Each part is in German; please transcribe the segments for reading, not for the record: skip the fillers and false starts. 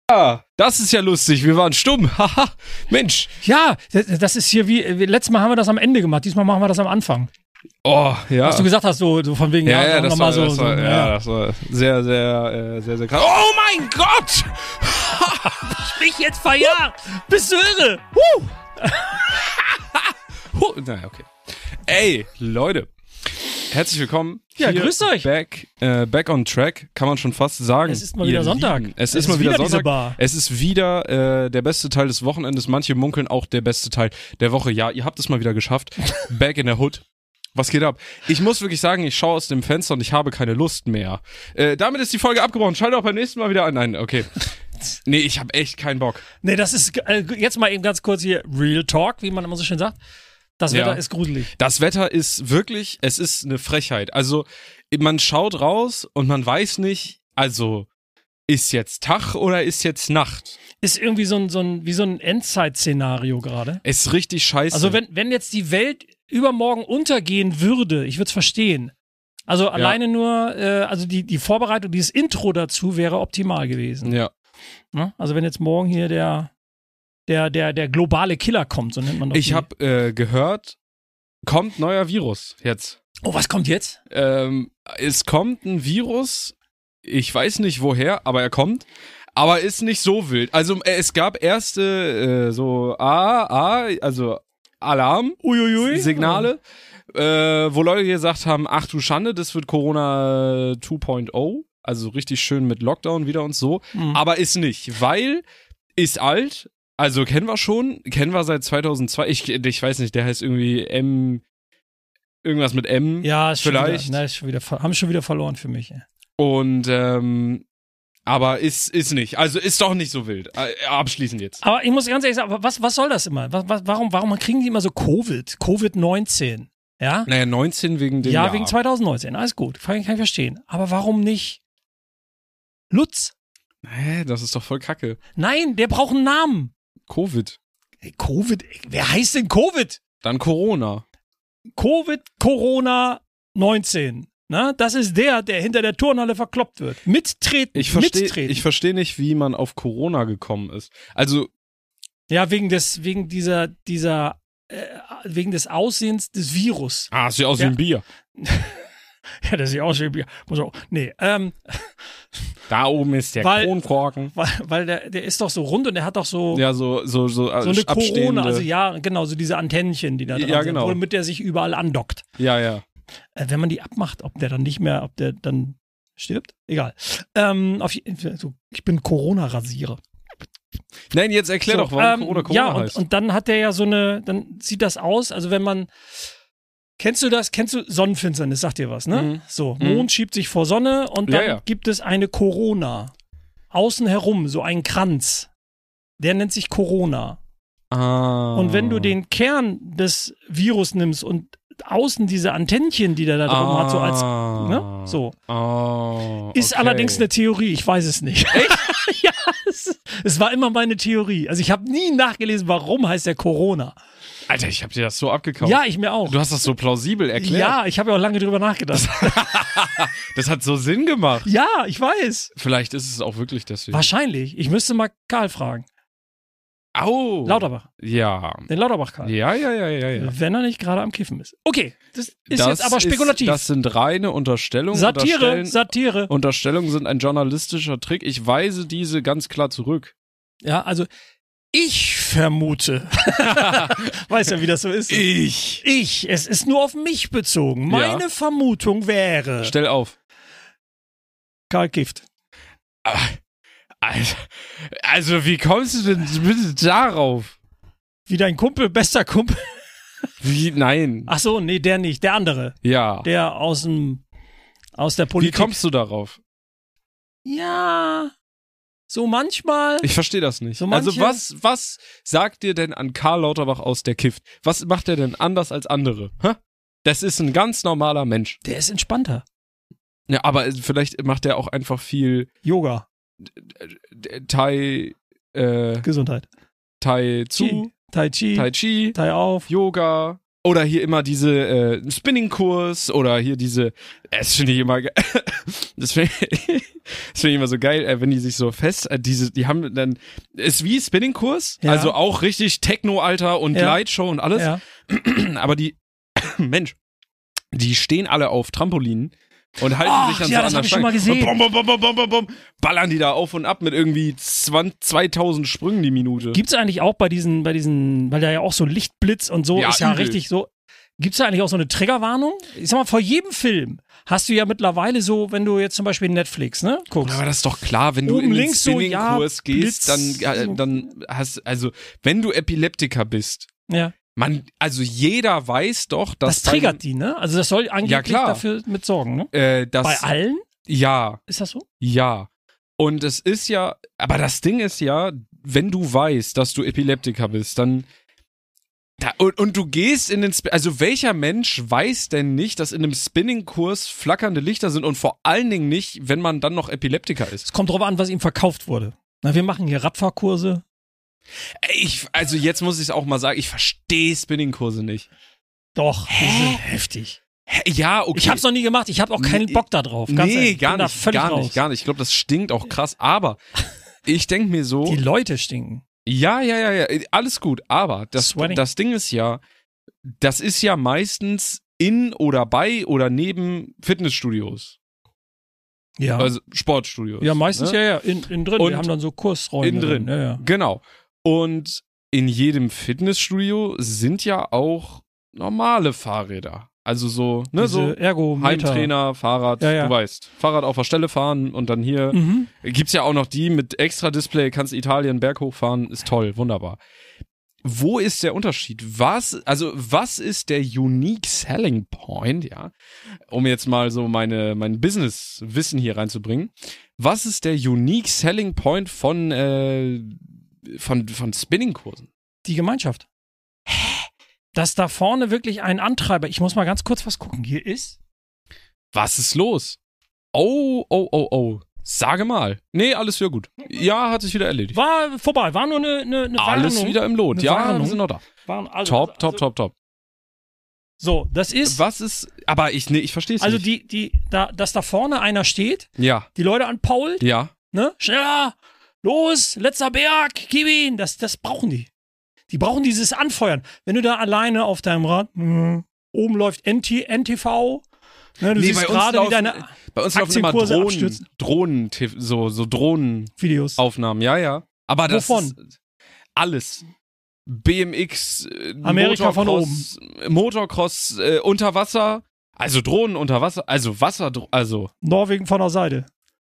Ah, das ist ja lustig. Wir waren stumm. Haha, Mensch. Ja, das ist hier wie letztes Mal haben wir das am Ende gemacht, diesmal machen wir das am Anfang. Oh, ja. Was du gesagt hast, so von wegen, das war sehr, sehr krass. Oh mein Gott! Mich jetzt verjagt! Bist du irre? Naja, okay. Ey, Leute. Herzlich willkommen. Ja, grüßt euch. Back on track, kann man schon fast sagen. Es ist mal wieder Sonntag. Es ist mal wieder Sonntag. Diese Bar. Es ist wieder der beste Teil des Wochenendes. Manche munkeln auch der beste Teil der Woche. Ja, ihr habt es mal wieder geschafft. Back in der Hood. Was geht ab? Ich muss wirklich sagen, ich schaue aus dem Fenster und ich habe keine Lust mehr. Damit ist die Folge abgebrochen. Schalte auch beim nächsten Mal wieder an. Nein, okay. Nee, ich habe echt keinen Bock. Nee, das ist, jetzt mal eben ganz kurz hier, Real Talk, wie man immer so schön sagt. Das Wetter ist gruselig. Das Wetter ist wirklich, es ist eine Frechheit. Also, man schaut raus und man weiß nicht, also, ist jetzt Tag oder ist jetzt Nacht? Ist irgendwie so ein Endzeit-Szenario gerade. Ist richtig scheiße. Also, wenn jetzt die Welt übermorgen untergehen würde, ich würde es verstehen. Also, alleine nur, also die Vorbereitung, dieses Intro dazu wäre optimal gewesen. Ja. Also, wenn jetzt morgen hier der globale Killer kommt, so nennt man das. Ich habe gehört, kommt neuer Virus jetzt. Oh, was kommt jetzt? Es kommt ein Virus, ich weiß nicht woher, aber er kommt, aber ist nicht so wild. Also es gab erste also Alarm-Signale, wo Leute gesagt haben, ach du Schande, das wird Corona 2.0, also richtig schön mit Lockdown wieder und so, aber ist nicht, weil ist alt. Also kennen wir seit 2002, ich weiß nicht, der heißt irgendwie irgendwas mit M, ja, ist vielleicht. Haben schon wieder verloren für mich. Und, aber ist nicht, also ist doch nicht so wild, abschließend jetzt. Aber ich muss ganz ehrlich sagen, was soll das immer? Warum kriegen die immer so Covid-19? Ja? Naja, 19 wegen dem Jahr. Ja, wegen 2019, alles gut, kann ich verstehen. Aber warum nicht Lutz? Das ist doch voll Kacke. Nein, der braucht einen Namen. Covid. Covid? Wer heißt denn Covid? Dann Corona. Corona 19. Na, das ist der hinter der Turnhalle verkloppt wird. Mittreten. Ich verstehe nicht, wie man auf Corona gekommen ist. Also. Ja, wegen des Aussehens des Virus. Ah, sieht aus wie ein Bier. Ja, das sieht aus wie ein Bier. Da oben ist der Kronkorken. Weil der ist doch so rund und der hat doch so. Ja, so eine Corona, also ja, genau, so diese Antennchen, die da dran sind, womit der sich überall andockt. Ja. Wenn man die abmacht, ob der dann stirbt? Egal. Ich bin Corona-Rasierer. Nein, jetzt erklär doch, warum Corona heißt. Und dann hat der ja dann sieht das aus, also wenn man, kennst du Sonnenfinsternis, sagt dir was, ne? Mhm. So, Mond schiebt sich vor Sonne und dann gibt es eine Corona. Außen herum, so einen Kranz. Der nennt sich Corona. Und wenn du den Kern des Virus nimmst und außen diese Antennchen, die der da drum hat, so als, ne? So. Ist allerdings eine Theorie, ich weiß es nicht. Echt? Ja, es war immer meine Theorie. Also ich habe nie nachgelesen, warum heißt der Corona. Alter, ich hab dir das so abgekauft. Ja, ich mir auch. Du hast das so plausibel erklärt. Ja, ich habe ja auch lange drüber nachgedacht. Das hat so Sinn gemacht. Ja, ich weiß. Vielleicht ist es auch wirklich deswegen. Wahrscheinlich. Ich müsste mal Karl fragen. Au. Lauterbach. Ja. Den Lauterbach-Karl. Ja. Wenn er nicht gerade am Kiffen ist. Okay, das ist jetzt aber spekulativ. Das sind reine Unterstellungen. Satire. Unterstellungen sind ein journalistischer Trick. Ich weise diese ganz klar zurück. Ja, also ich vermute. Weiß ja, wie das so ist. Es ist nur auf mich bezogen. Meine Vermutung wäre. Stell auf. Karl kifft. Also, wie kommst du denn bitte darauf? Wie dein Kumpel, bester Kumpel? Wie? Nein. Ach so, nee, der nicht. Der andere. Ja. Der aus der Politik. Wie kommst du darauf? Ja. So manchmal. Ich verstehe das nicht. So also was sagt dir denn an Karl Lauterbach aus, der kifft? Was macht er denn anders als andere? Das ist ein ganz normaler Mensch. Der ist entspannter. Ja, aber vielleicht macht er auch einfach viel Yoga. Gesundheit. Tai Chi, Tai Chi, Tai auf, Yoga oder hier immer diese Spinning-Kurs oder hier diese, das finde ich immer Das finde ich immer so geil, wenn die sich so die haben dann, ist wie Spinning-Kurs, also auch richtig Techno, Alter, und Lightshow und alles. Ja. Aber die, Mensch, die stehen alle auf Trampolinen und halten sich dann so an der Stange. Und ballern die da auf und ab mit irgendwie 2000 Sprüngen die Minute. Gibt's eigentlich auch bei diesen, weil da ja auch so Lichtblitz und so ist ja übel. Richtig so. Gibt's da eigentlich auch so eine Triggerwarnung? Ich sag mal, vor jedem Film hast du ja mittlerweile so, wenn du jetzt zum Beispiel Netflix, ne, guckst. Aber das ist doch klar, wenn du in den Spinning-Kurs gehst, dann hast, also, wenn du Epileptiker bist, also jeder weiß doch, dass das triggert die, ne? Also das soll angeblich dafür mit sorgen, ne? Bei allen? Ja. Ist das so? Ja. Und es ist ja, aber das Ding ist ja, wenn du weißt, dass du Epileptiker bist, dann und du gehst in den also welcher Mensch weiß denn nicht, dass in einem Spinning-Kurs flackernde Lichter sind und vor allen Dingen nicht, wenn man dann noch Epileptiker ist. Es kommt drauf an, was ihm verkauft wurde. Na, wir machen hier Radfahrkurse. Also jetzt muss ich es auch mal sagen, ich verstehe Spinning-Kurse nicht. Doch, die sind heftig. Ja, okay. Ich hab's noch nie gemacht, ich habe auch keinen Bock da drauf. Gar nicht. Ich glaube, das stinkt auch krass, aber ich denke mir so. Die Leute stinken. Ja, alles gut, aber das Ding ist ja, das ist ja meistens in oder bei oder neben Fitnessstudios. Ja. Also Sportstudios. Ja, meistens innen drin. Und wir haben dann so Kursräume. Innen drin, ja. Genau. Und in jedem Fitnessstudio sind ja auch normale Fahrräder. Also so, ne, diese so Heimtrainer, Fahrrad, du weißt. Fahrrad auf der Stelle fahren und dann hier. Gibt's ja auch noch die mit extra Display, kannst Italien Berg hochfahren, ist toll, wunderbar. Wo ist der Unterschied? Was ist der unique selling point, ja? Um jetzt mal so mein Business-Wissen hier reinzubringen. Was ist der unique selling point von Spinning-Kursen? Die Gemeinschaft. Dass da vorne wirklich ein Antreiber, ich muss mal ganz kurz was gucken, hier ist. Was ist los? Oh. Sage mal. Nee, alles wieder gut. Ja, hat sich wieder erledigt. War vorbei, war nur eine alles Warnung. Wieder im Lot. Ja, wir sind noch da. Top. So, das ist. Was ist, aber ich verstehe es nicht. Also dass da vorne einer steht, die Leute anpault, ne? Schneller, los, letzter Berg, gib ihn, das brauchen die. Die brauchen dieses Anfeuern. Wenn du da alleine auf deinem Rad, oben läuft NTV, ne, du siehst gerade wie deine bei uns laufen immer Drohnen, so Drohnen-Videos. Aufnahmen, ja. Aber das ist alles. BMX, Amerika von oben. Motocross unter Wasser, also Drohnen unter Wasser, also Wasser, also Norwegen von der Seite.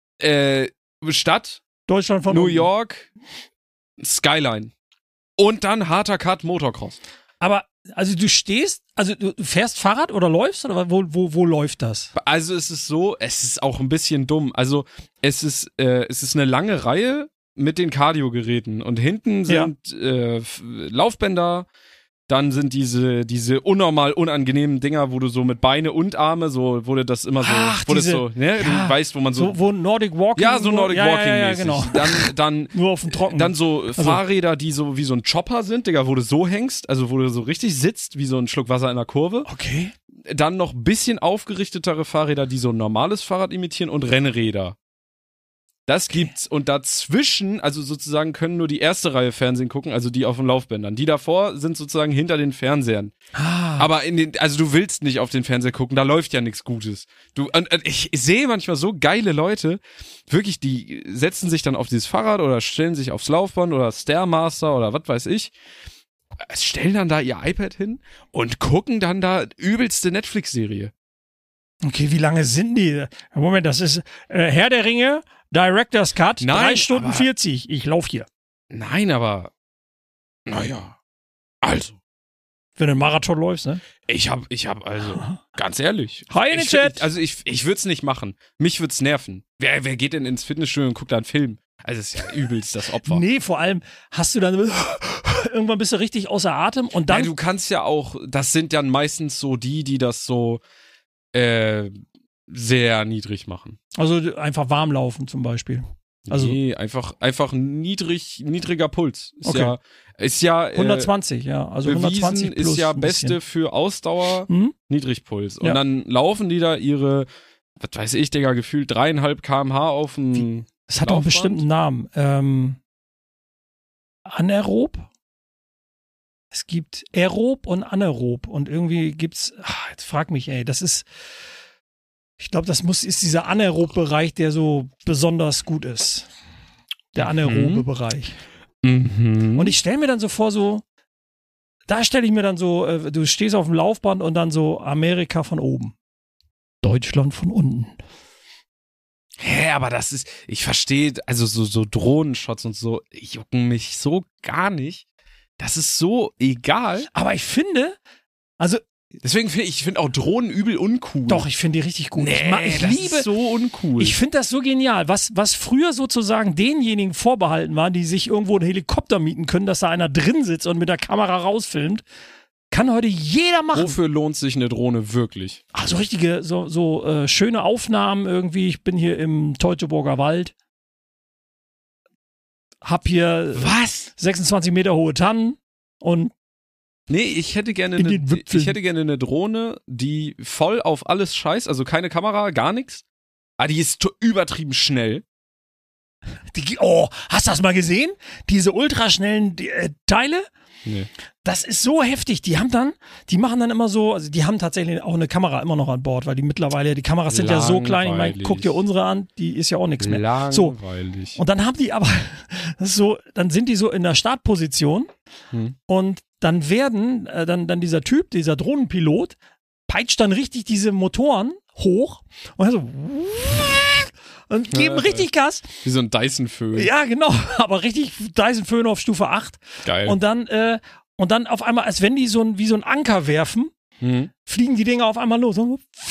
Stadt, Deutschland von New oben. York, Skyline. Und dann harter Cut Motocross. Aber, also du fährst Fahrrad oder läufst? Oder wo läuft das? Also es ist so, es ist auch ein bisschen dumm. Also es ist eine lange Reihe mit den Cardio-Geräten. Und hinten sind Laufbänder, dann sind diese unnormal unangenehmen Dinger, wo du so mit Beine und Arme, so wurde das immer so, ne? Du weißt, wo man so wo Nordic Walking. Ja, so Nordic Walking mäßig. Genau. Dann nur auf dem Trocken. Dann so Fahrräder, die so wie so ein Chopper sind, Digga, wo du so hängst, also wo du so richtig sitzt, wie so ein Schluck Wasser in der Kurve. Okay. Dann noch ein bisschen aufgerichtetere Fahrräder, die so ein normales Fahrrad imitieren und Rennräder. Das gibt's und dazwischen, also sozusagen können nur die erste Reihe Fernsehen gucken, also die auf den Laufbändern. Die davor sind sozusagen hinter den Fernsehern. Aber also du willst nicht auf den Fernseher gucken, da läuft ja nichts Gutes. Und ich sehe manchmal so geile Leute, wirklich, die setzen sich dann auf dieses Fahrrad oder stellen sich aufs Laufband oder Stairmaster oder was weiß ich, stellen dann da ihr iPad hin und gucken dann da übelste Netflix-Serie. Okay, wie lange sind die? Moment, das ist Herr der Ringe, Director's Cut, 3 Stunden 40. Ich lauf hier. Nein, aber naja, also. Wenn du einen Marathon läufst, ne? Ich hab also, ganz ehrlich. Hi in den Chat! Ich würde es nicht machen. Mich würde es nerven. Wer geht denn ins Fitnessstudio und guckt da einen Film? Also, das ist ja übelst das Opfer. Nee, vor allem hast du dann irgendwann bist du richtig außer Atem und dann. Ja, du kannst ja auch, das sind dann meistens so die das so, sehr niedrig machen. Also einfach warm laufen zum Beispiel. Also nee, einfach niedriger Puls. Ist 120, ja. Also 120 plus ist ja beste für Ausdauer, Niedrigpuls. Und dann laufen die da ihre was weiß ich, Digga, gefühlt 3,5 km/h auf dem Das hat auch einen bestimmten Namen. Anaerob? Es gibt Aerob und Anaerob und irgendwie gibt's, jetzt frag mich, ey, ich glaube, ist dieser Anaerob-Bereich, der so besonders gut ist. Der anaerobe Bereich. Mhm. Und ich stelle mir dann so vor, da stelle ich mir dann so, du stehst auf dem Laufband und dann so Amerika von oben. Deutschland von unten. Hä, aber ich verstehe, also so Drohnenshots und so, jucken mich so gar nicht. Das ist so egal. Aber ich finde, also deswegen finde auch Drohnen übel uncool. Doch, ich finde die richtig gut. Nee, ich das liebe ist so uncool. Ich finde das so genial. Was früher sozusagen denjenigen vorbehalten war, die sich irgendwo einen Helikopter mieten können, dass da einer drin sitzt und mit der Kamera rausfilmt, kann heute jeder machen. Wofür lohnt sich eine Drohne wirklich? Ach, so richtige, schöne Aufnahmen irgendwie. Ich bin hier im Teutoburger Wald. Hab hier 26 Meter hohe Tannen und nee, ich hätte gerne eine Drohne, die voll auf alles scheißt, also keine Kamera, gar nichts. Aber die ist übertrieben schnell. Hast du das mal gesehen? Diese ultraschnellen Teile? Nee. Das ist so heftig. Die machen dann immer so, also die haben tatsächlich auch eine Kamera immer noch an Bord, weil die Kameras sind ja so klein. Ich meine, guck dir unsere an, die ist ja auch nichts mehr. Langweilig. So. Und dann haben die aber, dann sind die so in der Startposition und dann dann dieser Typ, dieser Drohnenpilot, peitscht dann richtig diese Motoren hoch und so und geben richtig Gas. Wie so ein Dyson-Föhn. Ja, genau, aber richtig Dyson-Föhn auf Stufe 8. Geil. Und dann auf einmal, als wenn die wie so ein Anker werfen, fliegen die Dinger auf einmal los.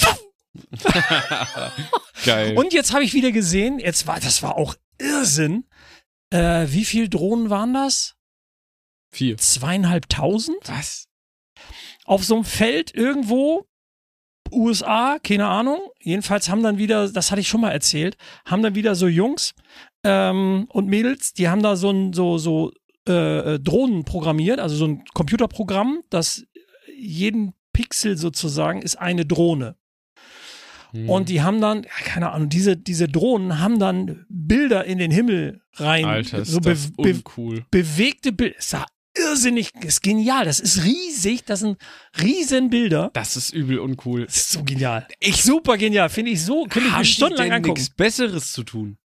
Geil. Und jetzt habe ich wieder gesehen, das war auch Irrsinn. Wie viele Drohnen waren das? 4. 2.500? Was? Auf so einem Feld irgendwo, USA, keine Ahnung. Jedenfalls haben dann wieder, das hatte ich schon mal erzählt, haben dann wieder so Jungs und Mädels, die haben da so Drohnen programmiert, also so ein Computerprogramm, das jeden Pixel sozusagen ist eine Drohne. Und die haben dann, keine Ahnung, diese Drohnen haben dann Bilder in den Himmel rein. Alter, ist so das uncool. Bewegte Bilder. Das ist irrsinnig, das ist genial. Das ist riesig, das sind riesen Bilder. Das ist übel uncool. Das ist so genial. Super genial, finde ich so, könnte ich mir stundenlang angucken. Nichts Besseres zu tun.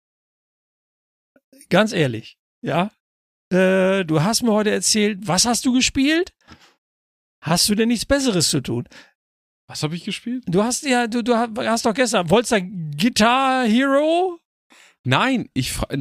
Ganz ehrlich, ja. Du hast mir heute erzählt, was hast du gespielt? Hast du denn nichts Besseres zu tun? Was habe ich gespielt? Du hast hast doch gestern, wolltest du Guitar Hero? Nein, ich frage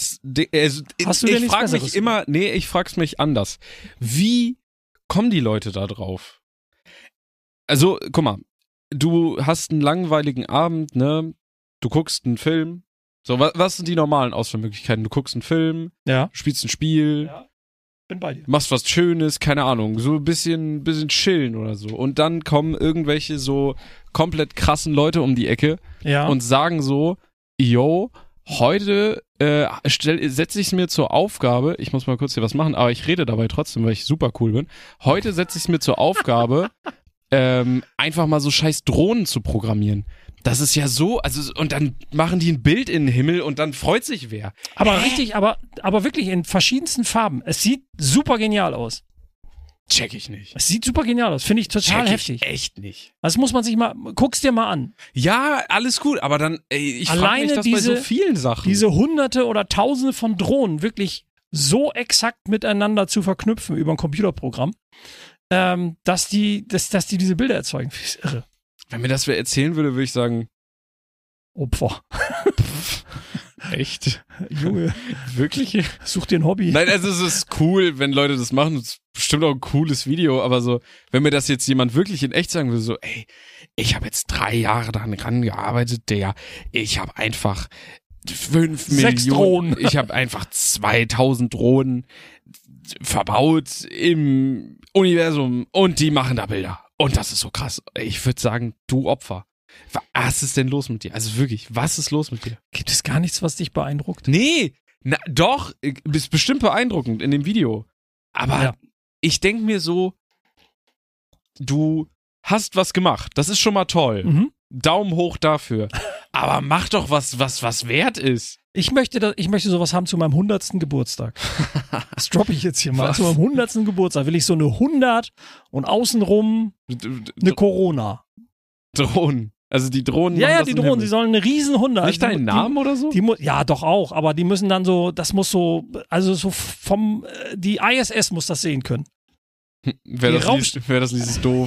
mich immer, ich frag's mich anders. Wie kommen die Leute da drauf? Also, guck mal, du hast einen langweiligen Abend, ne? Du guckst einen Film. So, was sind die normalen Auswahlmöglichkeiten? Du guckst einen Film, spielst ein Spiel, bin bei dir. Machst was Schönes, keine Ahnung, so ein bisschen chillen oder so. Und dann kommen irgendwelche so komplett krassen Leute um die Ecke und sagen so, yo, heute setze ich es mir zur Aufgabe, ich muss mal kurz hier was machen, aber ich rede dabei trotzdem, weil ich super cool bin. Heute setze ich es mir zur Aufgabe, einfach mal so scheiß Drohnen zu programmieren. Das ist ja so, also, und dann machen die ein Bild in den Himmel und dann freut sich wer. Aber richtig, aber wirklich in verschiedensten Farben. Es sieht super genial aus. Check ich nicht. Es sieht super genial aus. Finde ich total heftig. Echt nicht. Das muss man sich mal, guck's dir mal an. Ja, alles gut, aber dann, ich frage mich das bei so vielen Sachen. Diese Hunderte oder Tausende von Drohnen wirklich so exakt miteinander zu verknüpfen über ein Computerprogramm, dass die diese Bilder erzeugen. Das ist irre. Wenn mir das wer erzählen würde, würde ich sagen, Opfer. Echt? Junge. Wirklich? Such dir ein Hobby. Nein, also es ist cool, wenn Leute das machen. Es ist bestimmt auch ein cooles Video, aber so, wenn mir das jetzt jemand wirklich in echt sagen würde, so, ey, ich habe jetzt 3 Jahre daran gearbeitet, Digga. Ich habe einfach 5 6 Millionen. Drohnen. Ich habe einfach 2000 Drohnen verbaut im Universum und die machen da Bilder. Und das ist so krass. Ich würde sagen, du Opfer. Was ist denn los mit dir? Also wirklich, was ist los mit dir? Gibt es gar nichts, was dich beeindruckt? Nee, doch, bist bestimmt beeindruckend in dem Video. Aber ich denke mir so, du hast was gemacht. Das ist schon mal toll. Daumen hoch dafür. Aber mach doch was wert ist. Ich möchte sowas haben zu meinem 100. Geburtstag. Das droppe ich jetzt hier mal. Was? Zu meinem 100. Geburtstag will ich so eine 100 und außenrum eine Corona. Drohnen. Also die Drohnen. Ja, die Drohnen, sie sollen eine riesen 100. Nicht deinen Namen oder so? Ja, doch auch, aber die müssen dann so, das muss so, also so die ISS muss das sehen können. Wäre das ist doof.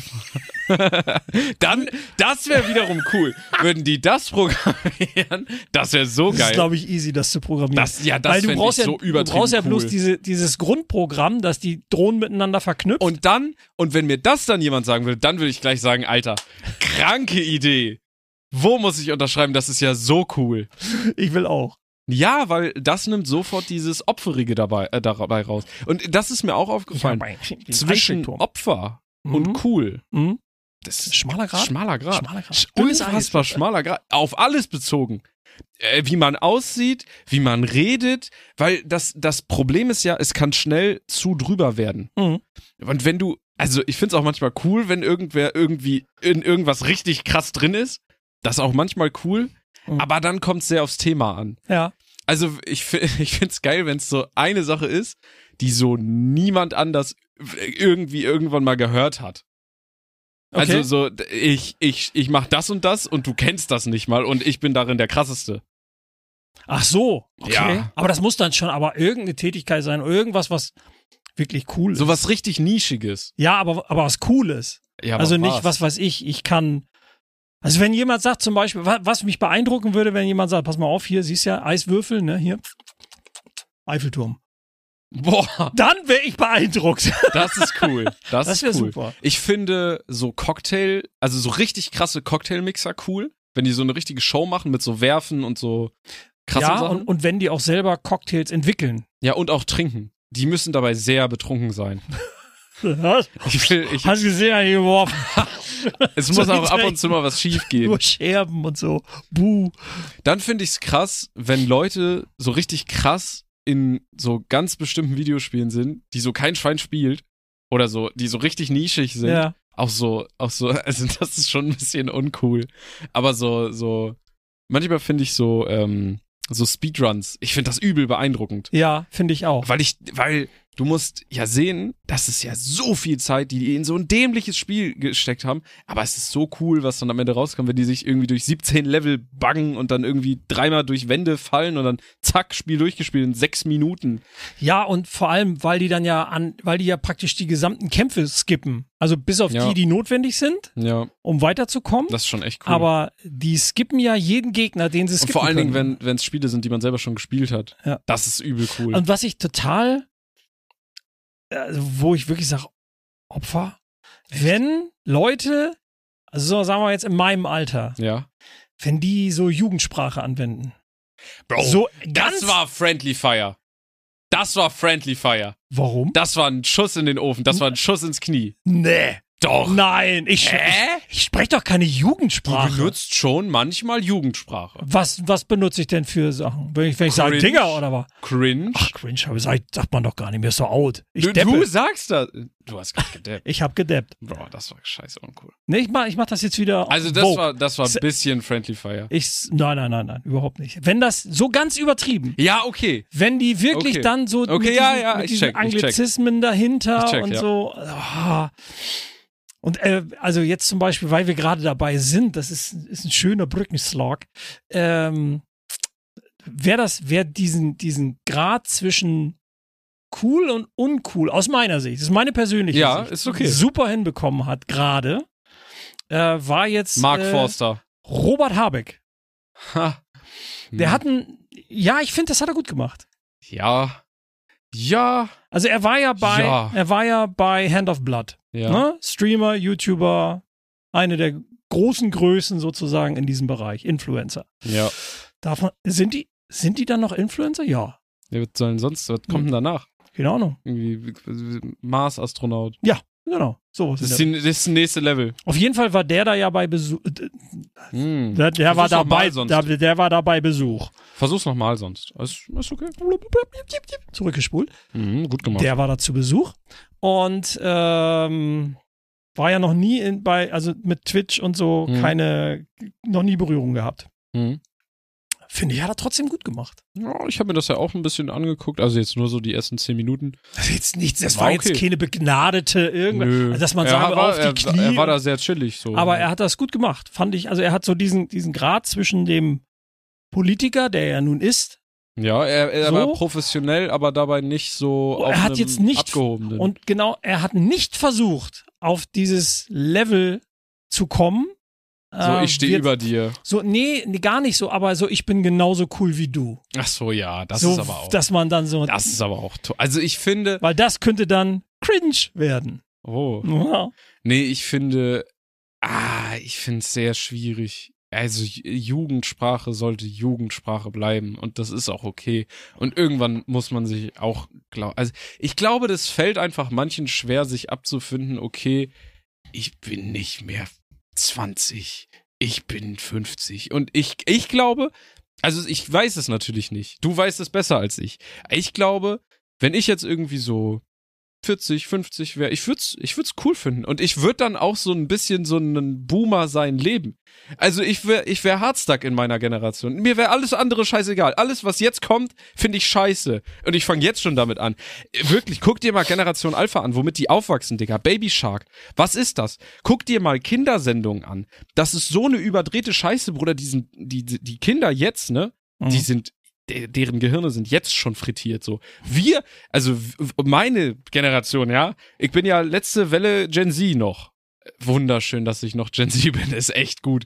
Dann, das wäre wiederum cool. Würden die das programmieren, das wäre so geil. Das ist, glaube ich, easy, das zu programmieren. Das fände ich so übertrieben cool. Du brauchst ja bloß dieses Grundprogramm, dass die Drohnen miteinander verknüpft. Und wenn mir das dann jemand sagen will, dann würde ich gleich sagen, Alter, kranke Idee. Wo muss ich unterschreiben? Das ist ja so cool. Ich will auch. Ja, weil das nimmt sofort dieses Opferige dabei raus. Und das ist mir auch aufgefallen. Zwischen Opfer und cool. Das ist schmaler Grad. Unfassbar schmaler Grad. Auf alles bezogen. Wie man aussieht, wie man redet. Weil das Problem ist ja, es kann schnell zu drüber werden. Und wenn ich finde es auch manchmal cool, wenn irgendwer irgendwie in irgendwas richtig krass drin ist. Das ist auch manchmal cool. Aber dann kommt es sehr aufs Thema an. Ja. Also ich finde es geil, wenn es so eine Sache ist, die so niemand anders irgendwie irgendwann mal gehört hat. Okay. Also so, ich mach das und du kennst das nicht mal und ich bin darin der Krasseste. Ach so, okay. Ja. Aber das muss dann schon aber irgendeine Tätigkeit sein, irgendwas, was wirklich cool ist. So was richtig Nischiges. Ja, aber was Cooles. Ja, also nicht, was weiß ich kann... Also wenn jemand sagt zum Beispiel, was mich beeindrucken würde, wenn jemand sagt, pass mal auf, hier, siehst ja, Eiswürfel, ne, hier, Eiffelturm. Boah. Dann wäre ich beeindruckt. Das ist cool. Das wäre cool. Super. Ich finde so also so richtig krasse Cocktailmixer cool, wenn die so eine richtige Show machen mit so Werfen und so krassen Sachen. Und wenn die auch selber Cocktails entwickeln. Ja, und auch trinken. Die müssen dabei sehr betrunken sein. Was? Hast du gesehen, hier geworfen. Es muss auch ab und zu mal was schief gehen. Nur Scherben und so. Buh. Dann finde ich es krass, wenn Leute so richtig krass in so ganz bestimmten Videospielen sind, die so kein Schwein spielt oder so, die so richtig nischig sind. Ja. Auch so, also das ist schon ein bisschen uncool. Aber so, manchmal finde ich so Speedruns, ich finde das übel beeindruckend. Ja, finde ich auch. Weil du musst ja sehen, das ist ja so viel Zeit, die in so ein dämliches Spiel gesteckt haben. Aber es ist so cool, was dann am Ende rauskommt, wenn die sich irgendwie durch 17 Level buggen und dann irgendwie dreimal durch Wände fallen und dann zack, Spiel durchgespielt in 6 Minuten. Ja, und vor allem, weil die ja praktisch die gesamten Kämpfe skippen. Also bis auf die notwendig sind, um weiterzukommen. Das ist schon echt cool. Aber die skippen ja jeden Gegner, den sie skippen können. Und vor allen können. Dingen, wenn es Spiele sind, die man selber schon gespielt hat. Ja. Das ist übel cool. Und was ich total, wo ich wirklich sage, Opfer, wenn Leute, also sagen wir jetzt in meinem Alter, wenn die so Jugendsprache anwenden. Bro, so das war Friendly Fire. Das war Friendly Fire. Warum? Das war ein Schuss in den Ofen. Das war ein Schuss ins Knie. Nee. Doch. Nein, ich spreche doch keine Jugendsprache. Du benutzt schon manchmal Jugendsprache. Was benutze ich denn für Sachen? Wenn ich sage Digger oder was? Cringe. Ach, cringe, sagt man doch gar nicht. Mir ist so out. Du sagst das. Du hast gerade gedappt. Ich hab gedappt. Boah, das war scheiße uncool. Nee, ich mach das jetzt wieder. Also das war ein bisschen Friendly Fire. Nein, überhaupt nicht. Wenn das so ganz übertrieben. Ja, okay. Wenn die wirklich dann so mit diesen Anglizismen dahinter und so. Oh. Und also jetzt zum Beispiel, weil wir gerade dabei sind, das ist ein schöner Brückenschlag, wer diesen Grad zwischen cool und uncool, aus meiner Sicht, das ist meine persönliche Sicht, ist okay, super hinbekommen hat gerade, war jetzt Mark Forster. Robert Habeck. Ha. Der hat ich finde, das hat er gut gemacht. Ja. Also er war ja bei Hand of Blood. Ja. Ne? Streamer, YouTuber, eine der großen Größen sozusagen in diesem Bereich, Influencer. Ja. Sind die dann noch Influencer? Ja. Was kommt denn danach? Keine Ahnung. Irgendwie Mars-Astronaut. Ja, genau. So das ist das nächste Level. Auf jeden Fall war der da ja bei Besuch. Der war da bei Besuch. Versuch's nochmal sonst. Ist okay. Zurückgespult. Gut gemacht. Der war da zu Besuch. Und war ja noch nie also mit Twitch und so noch nie Berührung gehabt. Finde ich, hat er trotzdem gut gemacht. Ja, ich habe mir das ja auch ein bisschen angeguckt, also jetzt nur so die ersten 10 Minuten. Das ist jetzt nichts, das war jetzt keine begnadete irgendwas, also dass man sagen auf die Knie. Er war da sehr chillig so. Aber er hat das gut gemacht, fand ich. Also er hat so diesen Grad zwischen dem Politiker, der er nun ist. Ja, er war professionell, aber dabei nicht so auf einem abgehobenen. Und genau, er hat nicht versucht, auf dieses Level zu kommen. So, ich stehe über dir. So, nee, gar nicht so, aber so, ich bin genauso cool wie du. Ach so, ja, das so, ist aber auch. Dass man dann so. Das ist aber auch toll. Also ich finde. Weil das könnte dann cringe werden. Oh. Ja. Nee, ich finde es sehr schwierig. Also Jugendsprache sollte Jugendsprache bleiben und das ist auch okay. Und irgendwann muss man sich auch also ich glaube, das fällt einfach manchen schwer, sich abzufinden, okay, ich bin nicht mehr 20, ich bin 50. Und ich glaube, also ich weiß es natürlich nicht. Du weißt es besser als ich. Ich glaube, wenn ich jetzt irgendwie so 40, 50 wäre, ich würd's cool finden. Und ich würde dann auch so ein bisschen so ein Boomer sein Leben. Also ich wär Hardstuck in meiner Generation. Mir wäre alles andere scheißegal. Alles, was jetzt kommt, finde ich scheiße. Und ich fange jetzt schon damit an. Wirklich, guck dir mal Generation Alpha an, womit die aufwachsen, Digga. Baby Shark. Was ist das? Guck dir mal Kindersendungen an. Das ist so eine überdrehte Scheiße, Bruder. Die Kinder jetzt, ne? Die sind deren Gehirne sind jetzt schon frittiert, so. Meine Generation, ja, ich bin ja letzte Welle Gen Z noch. Wunderschön, dass ich noch Gen Z bin, ist echt gut.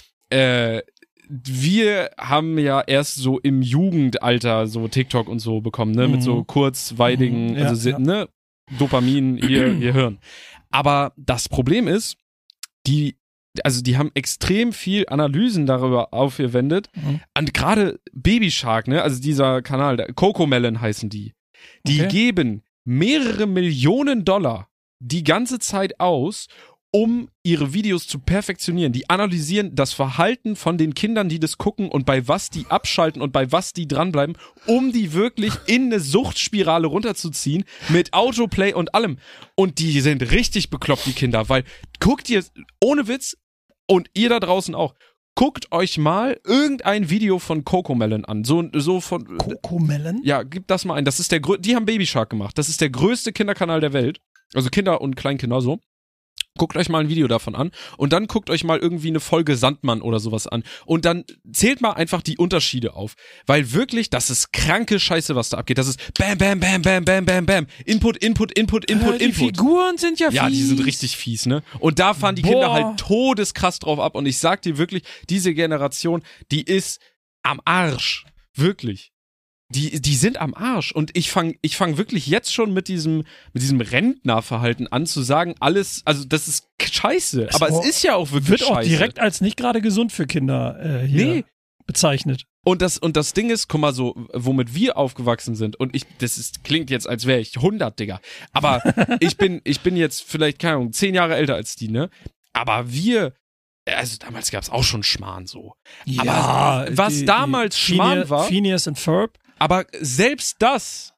Wir haben ja erst so im Jugendalter so TikTok und so bekommen, ne, mit so kurzweiligen, ne, Dopamin, hier Hirn. Aber das Problem ist, die haben extrem viel Analysen darüber aufgewendet. Und gerade Baby Shark, ne, also dieser Kanal, Cocomelon heißen die. Die geben mehrere Millionen $, die ganze Zeit aus, um ihre Videos zu perfektionieren. Die analysieren das Verhalten von den Kindern, die das gucken und bei was die abschalten und bei was die dranbleiben, um die wirklich in eine Suchtspirale runterzuziehen mit Autoplay und allem. Und die sind richtig bekloppt, die Kinder, weil guckt ihr, ohne Witz, und ihr da draußen auch, guckt euch mal irgendein Video von Cocomelon an. So von Cocomelon? Ja, gib das mal ein. Das ist die haben Baby Shark gemacht. Das ist der größte Kinderkanal der Welt. Also Kinder und Kleinkinder so. Guckt euch mal ein Video davon an und dann guckt euch mal irgendwie eine Folge Sandmann oder sowas an und dann zählt mal einfach die Unterschiede auf, weil wirklich, das ist kranke Scheiße, was da abgeht. Das ist bam, bam, bam, bam, bam, bam, bam, Input. Die Figuren sind ja fies. Ja, die sind richtig fies, ne? Und da fahren die Kinder halt todeskrass drauf ab und ich sag dir wirklich, diese Generation, die ist am Arsch. Wirklich. Die sind am Arsch und ich fang wirklich jetzt schon mit diesem Rentnerverhalten an zu sagen, alles, also das ist scheiße, aber es ist ja auch wirklich wird scheiße. Wird auch direkt als nicht gerade gesund für Kinder hier bezeichnet. Und das Ding ist, guck mal so, womit wir aufgewachsen sind und klingt jetzt, als wäre ich 100, Digga, aber ich bin jetzt vielleicht, keine Ahnung, 10 Jahre älter als die, ne, aber also damals gab's auch schon Schmarrn so. Ja, aber was damals Schmarrn war. Phineas und Ferb. Aber selbst das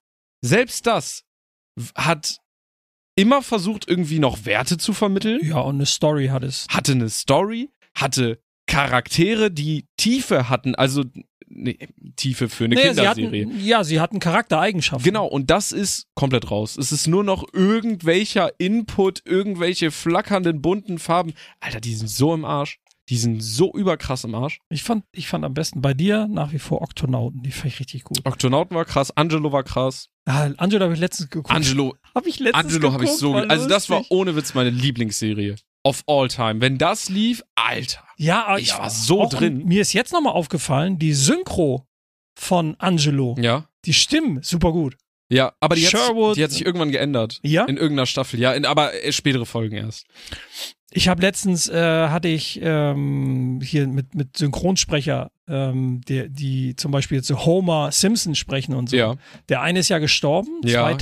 hat immer versucht, irgendwie noch Werte zu vermitteln. Ja, und eine Story hat es. Hatte eine Story, hatte Charaktere, die Tiefe hatten, also Tiefe für eine Kinderserie. Sie hatten Charaktereigenschaften. Genau, und das ist komplett raus. Es ist nur noch irgendwelcher Input, irgendwelche flackernden, bunten Farben. Alter, die sind so im Arsch. Die sind so überkrass im Arsch. Ich fand am besten bei dir nach wie vor Oktonauten. Die fand ich richtig gut. Oktonauten war krass, Angelo war krass. Ja, Angelo habe ich letztens geguckt. Angelo habe ich so also das war ohne Witz meine Lieblingsserie of all time. Wenn das lief, Alter. Ja, ich war so drin. Mir ist jetzt nochmal aufgefallen, die Synchro von Angelo. Ja. Die Stimmen, super gut. Ja, aber die hat sich irgendwann geändert. Ja? In irgendeiner Staffel, ja, aber spätere Folgen erst. Ich habe letztens, hatte ich hier mit Synchronsprecher, die zum Beispiel jetzt so Homer Simpson sprechen und so. Ja. Der eine ist ja gestorben,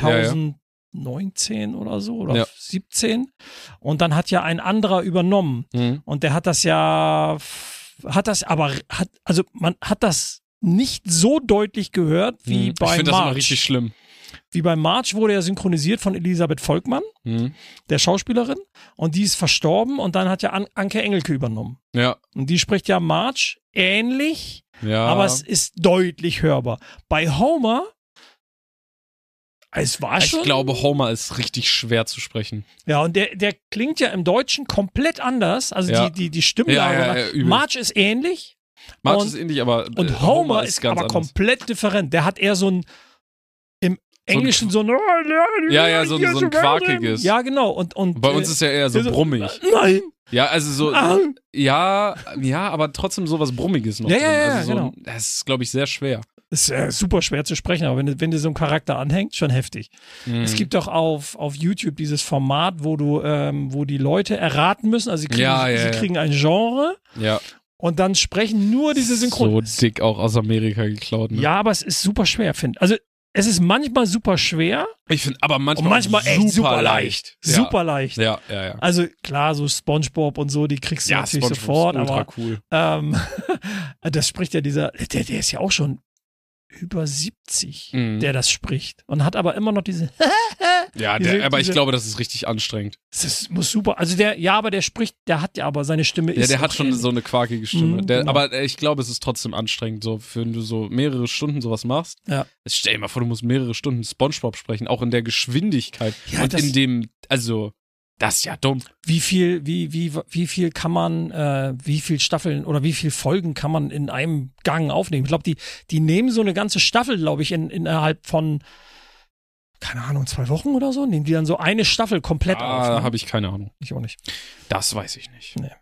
2019 oder so, oder 17. Und dann hat ja ein anderer übernommen. Mhm. Und der man hat das nicht so deutlich gehört wie bei Marge. Ich finde das immer richtig schlimm. wie bei Marge wurde er synchronisiert von Elisabeth Volkmann, der Schauspielerin, und die ist verstorben und dann hat ja Anke Engelke übernommen. Ja. Und die spricht ja Marge ähnlich, ja. aber es ist deutlich hörbar. Bei Homer, es war schon... Ich glaube, Homer ist richtig schwer zu sprechen. Ja, und der klingt ja im Deutschen komplett anders, also die Stimmlage. Ja, Marge ist ähnlich. Marge ist ähnlich, aber und Homer ist ganz aber anders. Komplett different. Der hat eher so ein im Englischen so ein so ein quakiges. Ja, genau. Und bei uns ist ja eher so brummig. Nein. Ja, also so ja, aber trotzdem sowas Brummiges noch drin. Also so, genau. Das ist, glaube ich, sehr schwer. Das ist super schwer zu sprechen, aber wenn dir so ein Charakter anhängt, schon heftig. Es gibt doch auf YouTube dieses Format, wo die Leute erraten müssen, also sie kriegen ein Genre. Ja. Und dann sprechen nur diese Synchron. So dick auch aus Amerika geklaut. Ne? Ja, aber es ist super schwer, finde ich. Also es ist manchmal super schwer. Ich finde aber manchmal echt super leicht. Ja. Super leicht. Ja. Also klar, so SpongeBob und so, die kriegst du natürlich SpongeBob sofort. Ist ultra aber cool. das spricht ja der ist ja auch schon über 70, der das spricht. Und hat aber immer noch diese aber ich glaube, das ist richtig anstrengend. Das muss super. Also aber der spricht, der hat ja aber seine Stimme ist. Ja, der hat schon so eine quakige Stimme. Genau. Aber ich glaube, es ist trotzdem anstrengend, so, wenn du so mehrere Stunden sowas machst. Ja. Stell dir mal vor, du musst mehrere Stunden SpongeBob sprechen, auch in der Geschwindigkeit. Ja, und in dem, also, das ist ja dumm. Wie viel kann man, wie viel Staffeln oder wie viel Folgen kann man in einem Gang aufnehmen? Ich glaube, die nehmen so eine ganze Staffel, glaube ich, innerhalb von, keine Ahnung, 2 Wochen oder so, nehmen die dann so eine Staffel komplett auf. Da habe ich keine Ahnung. Ich auch nicht. Das weiß ich nicht. Nee.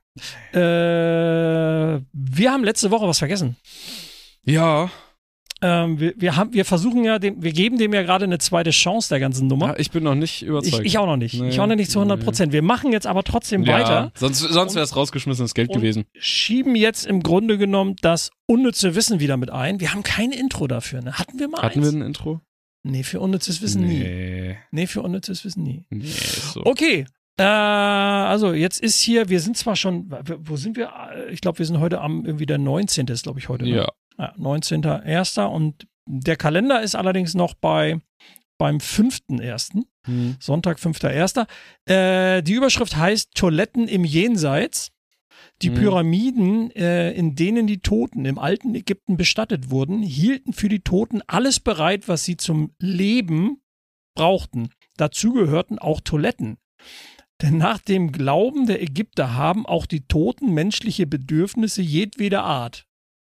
Wir haben letzte Woche was vergessen. Ja. Wir versuchen ja, wir geben dem ja gerade eine zweite Chance der ganzen Nummer. Ja, ich bin noch nicht überzeugt. Ich auch noch nicht. Nee, ich auch noch nicht zu 100%. Wir machen jetzt aber trotzdem weiter. Sonst wäre es rausgeschmissenes Geld gewesen. Schieben jetzt im Grunde genommen das unnütze Wissen wieder mit ein. Wir haben kein Intro dafür. Ne? Hatten wir mal Hatten wir ein Intro? Nee, für unnützes Wissen nie. Nee, für unnützes Wissen nie. Nee, ist so. Okay. Also jetzt ist hier, wir sind zwar schon, wo sind wir? Ich glaube, wir sind heute irgendwie der 19. ist, glaube ich, heute. Ne? Ja. 19.01. Und der Kalender ist allerdings noch beim 5.01. Sonntag, 5.01. Die Überschrift heißt Toiletten im Jenseits. Die Pyramiden, in denen die Toten im alten Ägypten bestattet wurden, hielten für die Toten alles bereit, was sie zum Leben brauchten. Dazu gehörten auch Toiletten. Denn nach dem Glauben der Ägypter haben auch die Toten menschliche Bedürfnisse jedweder Art.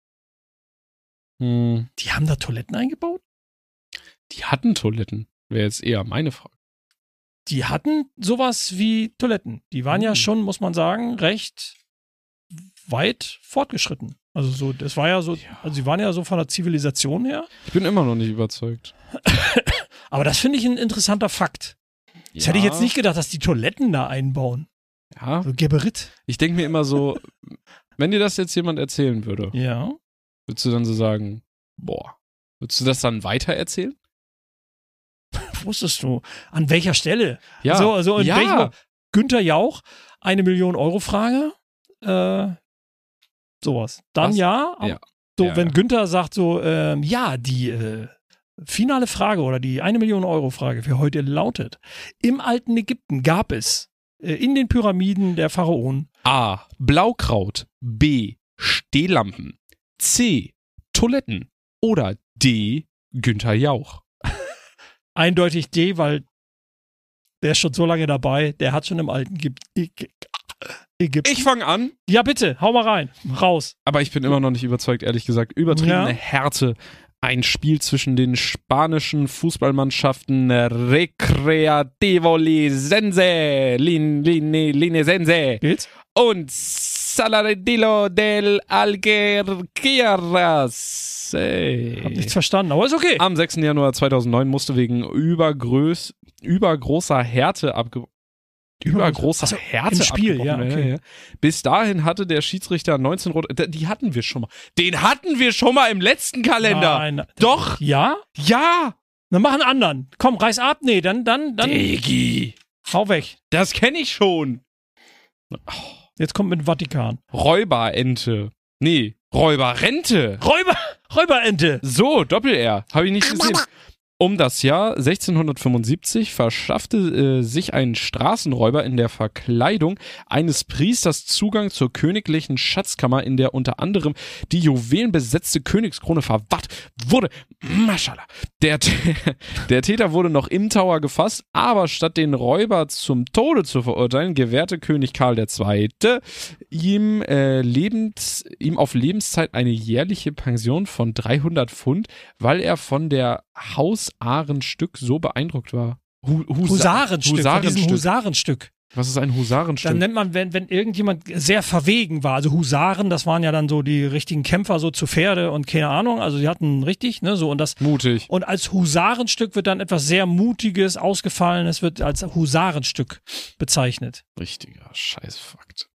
Die haben da Toiletten eingebaut? Die hatten Toiletten. Wäre jetzt eher meine Frage. Die hatten sowas wie Toiletten. Die waren ja schon, muss man sagen, recht weit fortgeschritten. Also so, das war ja so, also sie waren ja so von der Zivilisation her. Ich bin immer noch nicht überzeugt. Aber das finde ich ein interessanter Fakt. Das hätte ich jetzt nicht gedacht, dass die Toiletten da einbauen. Ja. So Geberit. Ich denke mir immer so, wenn dir das jetzt jemand erzählen würde, würdest du dann so sagen, würdest du das dann weitererzählen? Wusstest du? An welcher Stelle? Ja. Also in welchem Günther Jauch, 1 Million Euro Frage, sowas. Dann wenn Günther sagt so, die finale Frage oder die 1 Million Euro Frage für heute lautet: Im alten Ägypten gab es in den Pyramiden der Pharaonen A. Blaukraut, B. Stehlampen, C. Toiletten oder D. Günther Jauch. Eindeutig D, weil der ist schon so lange dabei, der hat schon im alten Ägypten. Ich fange an. Ja, bitte, hau mal rein, raus. Aber ich bin immer noch nicht überzeugt, ehrlich gesagt. Übertriebene Härte. Ein Spiel zwischen den spanischen Fußballmannschaften Recreativo Linense Geht's? und Saladillo del Algeciras. Hab nichts verstanden, aber ist okay. Am 6. Januar 2009 musste wegen übergroßer Härte abgebrochen. Übergroßer Härte im Spiel, okay. Bis dahin hatte der Schiedsrichter 19 rote. Die hatten wir schon mal. Den hatten wir schon mal im letzten Kalender. Nein. Doch. Ja? Ja. Dann mach einen anderen. Komm, reiß ab. Nee, dann. Diggi. Hau weg. Das kenne ich schon. Jetzt kommt mit Vatikan. Räuberente. Nee, Räuberrente. Räuberente. So, Doppel-R. Habe ich nicht gesehen. Um das Jahr 1675 verschaffte sich ein Straßenräuber in der Verkleidung eines Priesters Zugang zur königlichen Schatzkammer, in der unter anderem die juwelenbesetzte Königskrone verwahrt wurde. Maschallah. Der Täter wurde noch im Tower gefasst, aber statt den Räuber zum Tode zu verurteilen, gewährte König Karl II. Ihm auf Lebenszeit eine jährliche Pension von 300 Pfund, weil er von der Husarenstück so beeindruckt war. Husarenstück. Was ist ein Husarenstück? Dann nennt man, wenn irgendjemand sehr verwegen war, also Husaren, das waren ja dann so die richtigen Kämpfer so zu Pferde und keine Ahnung, also die hatten richtig, ne, so und das. Mutig. Und als Husarenstück wird dann etwas sehr Mutiges, Ausgefallenes, wird als Husarenstück bezeichnet. Richtiger Scheißfakt.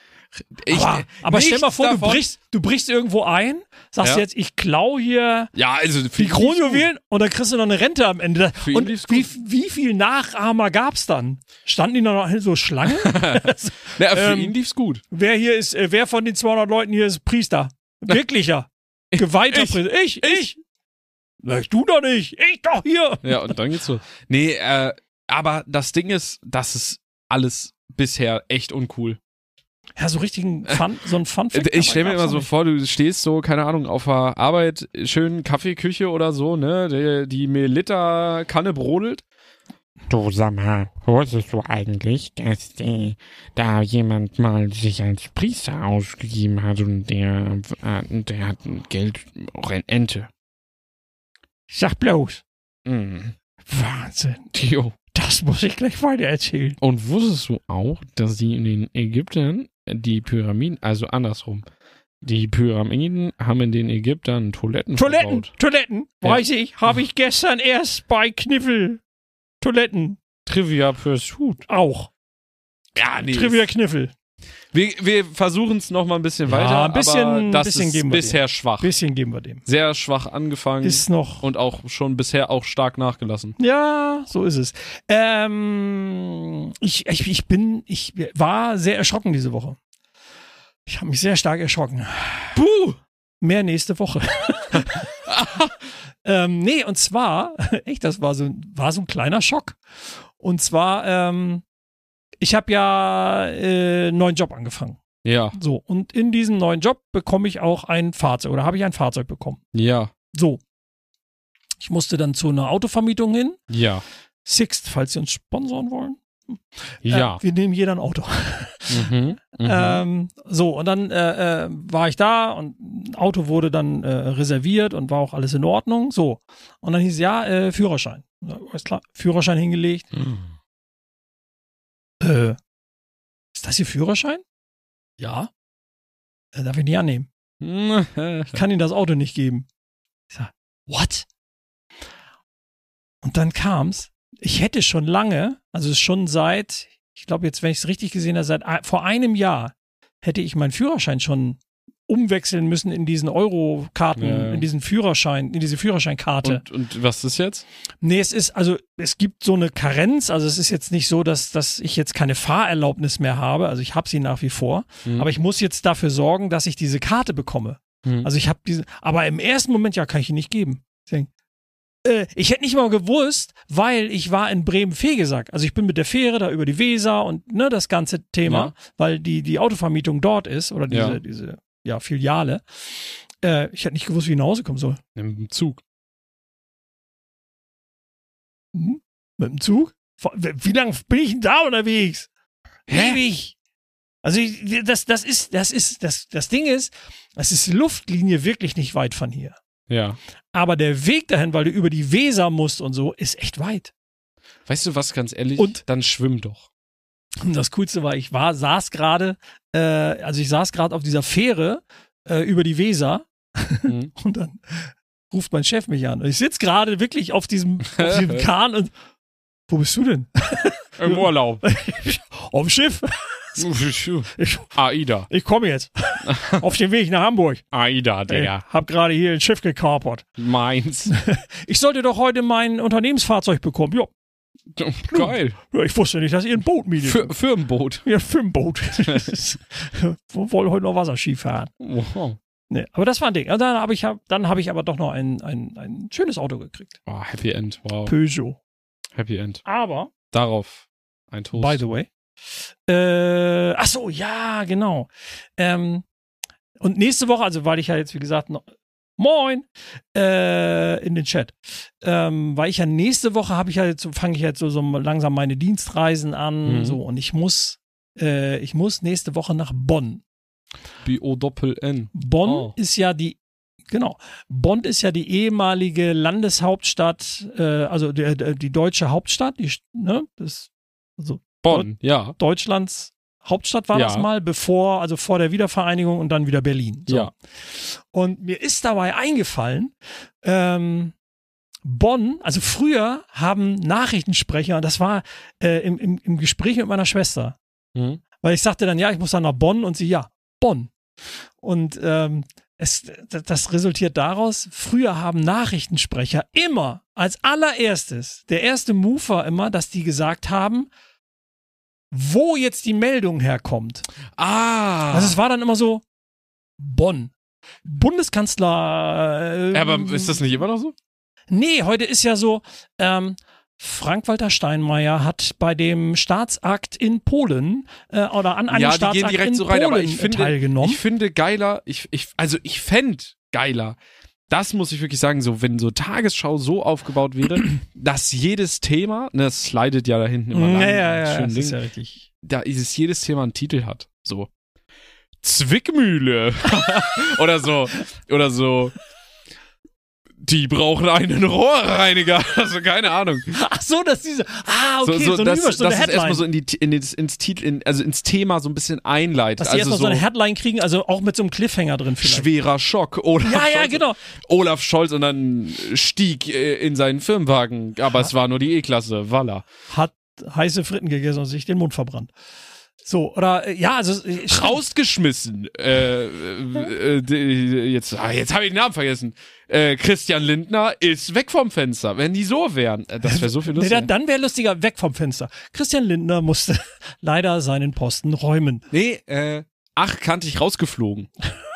Aber stell mal vor, du brichst irgendwo ein, sagst jetzt, ich klau hier die Kronjuwelen und dann kriegst du noch eine Rente am Ende. Und wie viel Nachahmer gab's dann? Standen die noch so Schlangen? Für ihn lief's gut. Wer von den 200 Leuten hier ist Priester? Wirklicher. Geweihter Priester. Ich. Du doch nicht. Ich doch hier. Ja, und dann geht's so. Nee, aber das Ding ist, das ist alles bisher echt uncool. Ja, so richtigen so ein Fun-Fact. Ich stelle mir immer so vor, du stehst so, keine Ahnung, auf der Arbeit, schön Kaffeeküche oder so, ne, die Milliliter-Kanne brodelt. Du, sag mal, wusstest du eigentlich, dass da jemand mal sich als Priester ausgegeben hat und der hat Geld, Ente. Sag bloß. Wahnsinn. Jo. Das muss ich gleich weiter erzählen. Und wusstest du auch, dass die in den Ägyptern die Pyramiden, also andersrum, die Pyramiden haben in den Ägyptern Toiletten verbaut. Toiletten, weiß ich, habe ich gestern erst bei Kniffel. Toiletten. Trivia Pursuit. Auch. Ja, nee. Trivia Kniffel. Wir versuchen es nochmal ein bisschen weiter, aber das ist bisher schwach. Bisschen geben wir dem. Sehr schwach angefangen. Ist noch. Und auch schon bisher auch stark nachgelassen. Ja, so ist es. Ich war sehr erschrocken diese Woche. Ich habe mich sehr stark erschrocken. Puh! Mehr nächste Woche. Nee, und zwar, echt, das war so ein kleiner Schock. Und zwar, ich habe ja einen neuen Job angefangen. Ja. So, und in diesem neuen Job bekomme ich auch ein Fahrzeug oder habe ich ein Fahrzeug bekommen. Ja. So. Ich musste dann zu einer Autovermietung hin. Ja. Sixt, falls Sie uns sponsoren wollen. Ja. Wir nehmen jeder ein Auto. So, und dann war ich da und ein Auto wurde dann reserviert und war auch alles in Ordnung. So. Und dann hieß es, Führerschein. Alles klar, Führerschein hingelegt. Ist das Ihr Führerschein? Ja. Darf ich nicht annehmen. Ich kann Ihnen das Auto nicht geben. Ich sag, what? Und dann kam's. Ich hätte schon lange, also schon seit, ich glaube jetzt, wenn ich es richtig gesehen habe, vor einem Jahr hätte ich meinen Führerschein schon umwechseln müssen in diesen Euro-Karten, in diesen Führerschein, in diese Führerscheinkarte. Und was ist jetzt? Nee, es gibt so eine Karenz, also es ist jetzt nicht so, dass ich jetzt keine Fahrerlaubnis mehr habe, also ich habe sie nach wie vor, aber ich muss jetzt dafür sorgen, dass ich diese Karte bekomme. Also ich habe aber im ersten Moment, kann ich ihn nicht geben. Ich hätte nicht mal gewusst, weil ich war in Bremen-Vegesack. Also ich bin mit der Fähre da über die Weser und das ganze Thema, weil die Autovermietung dort ist oder diese Filiale. Ich hätte nicht gewusst, wie ich nach Hause kommen soll. Mit dem Zug. Mit dem Zug? Wie lange bin ich denn da unterwegs? Ewig. Also das Ding ist, es ist Luftlinie wirklich nicht weit von hier. Ja. Aber der Weg dahin, weil du über die Weser musst und so, ist echt weit. Weißt du was, ganz ehrlich? Und dann schwimm doch. Und das Coolste war, ich saß gerade auf dieser Fähre über die Weser und dann ruft mein Chef mich an. Und ich sitze gerade wirklich auf diesem Kahn und wo bist du denn? Im Urlaub. Auf dem Schiff. AIDA. Ich komme jetzt. Auf dem Weg nach Hamburg. AIDA, Digga. Hab gerade hier ein Schiff gekapert. Meins. Ich sollte doch heute mein Unternehmensfahrzeug bekommen. Ja. Geil. Ja, ich wusste nicht, dass ihr ein Boot mietet. Firmenboot. Ja, Firmenboot. Wir wollen heute noch Wasserski fahren. Wow. Nee, aber das war ein Ding. Dann habe ich aber doch noch ein schönes Auto gekriegt. Oh, Happy End, wow. Peugeot. Happy End. Aber darauf ein Toast. By the way. Ach so, ja, genau. Und nächste Woche, also weil ich ja jetzt, wie gesagt, noch Moin in den Chat. Weil ich ja nächste Woche fange ich jetzt so langsam meine Dienstreisen an, so, und ich muss nächste Woche nach Bonn. B-O-Doppel-N. Bonn ist ja die ehemalige Landeshauptstadt, also die deutsche Hauptstadt, Bonn, ja. Deutschlands Hauptstadt war das mal, vor der Wiedervereinigung und dann wieder Berlin. So. Ja. Und mir ist dabei eingefallen, Bonn, also früher haben Nachrichtensprecher, das war im Gespräch mit meiner Schwester, weil ich sagte dann, ja, ich muss dann nach Bonn, und sie, ja, Bonn. Und das resultiert daraus, früher haben Nachrichtensprecher immer als allererstes, der erste Move war immer, dass die gesagt haben, wo jetzt die Meldung herkommt. Also es war dann immer so, Bonn. Bundeskanzler. Aber ist das nicht immer noch so? Nee, heute ist ja so, Frank-Walter Steinmeier hat bei dem Staatsakt in Polen oder an einem Staatsakt in so rein, Polen aber ich finde, teilgenommen. Ich finde geiler, ich fände geiler, das muss ich wirklich sagen, so wenn so Tagesschau so aufgebaut wäre, dass jedes Thema, das slidet ja da hinten immer lang, das ist ja richtig. Da ist jedes Thema einen Titel hat, so Zwickmühle oder so die brauchen einen Rohrreiniger. Also keine Ahnung. Ach so, dass diese. Okay, so eine das Headline. erstmal so ins Thema so ein bisschen einleitet. Dass die erstmal so eine Headline kriegen, also auch mit so einem Cliffhanger drin vielleicht. Schwerer Schock. Genau. Olaf Scholz und dann stieg in seinen Firmenwagen, aber es war nur die E-Klasse. Voilà. Hat heiße Fritten gegessen und sich den Mund verbrannt. So, oder, rausgeschmissen. Jetzt habe ich den Namen vergessen. Christian Lindner ist weg vom Fenster. Wenn die so wären, das wäre so viel lustiger. Nee, dann wäre lustiger, weg vom Fenster. Christian Lindner musste leider seinen Posten räumen. Nee, achtkantig rausgeflogen.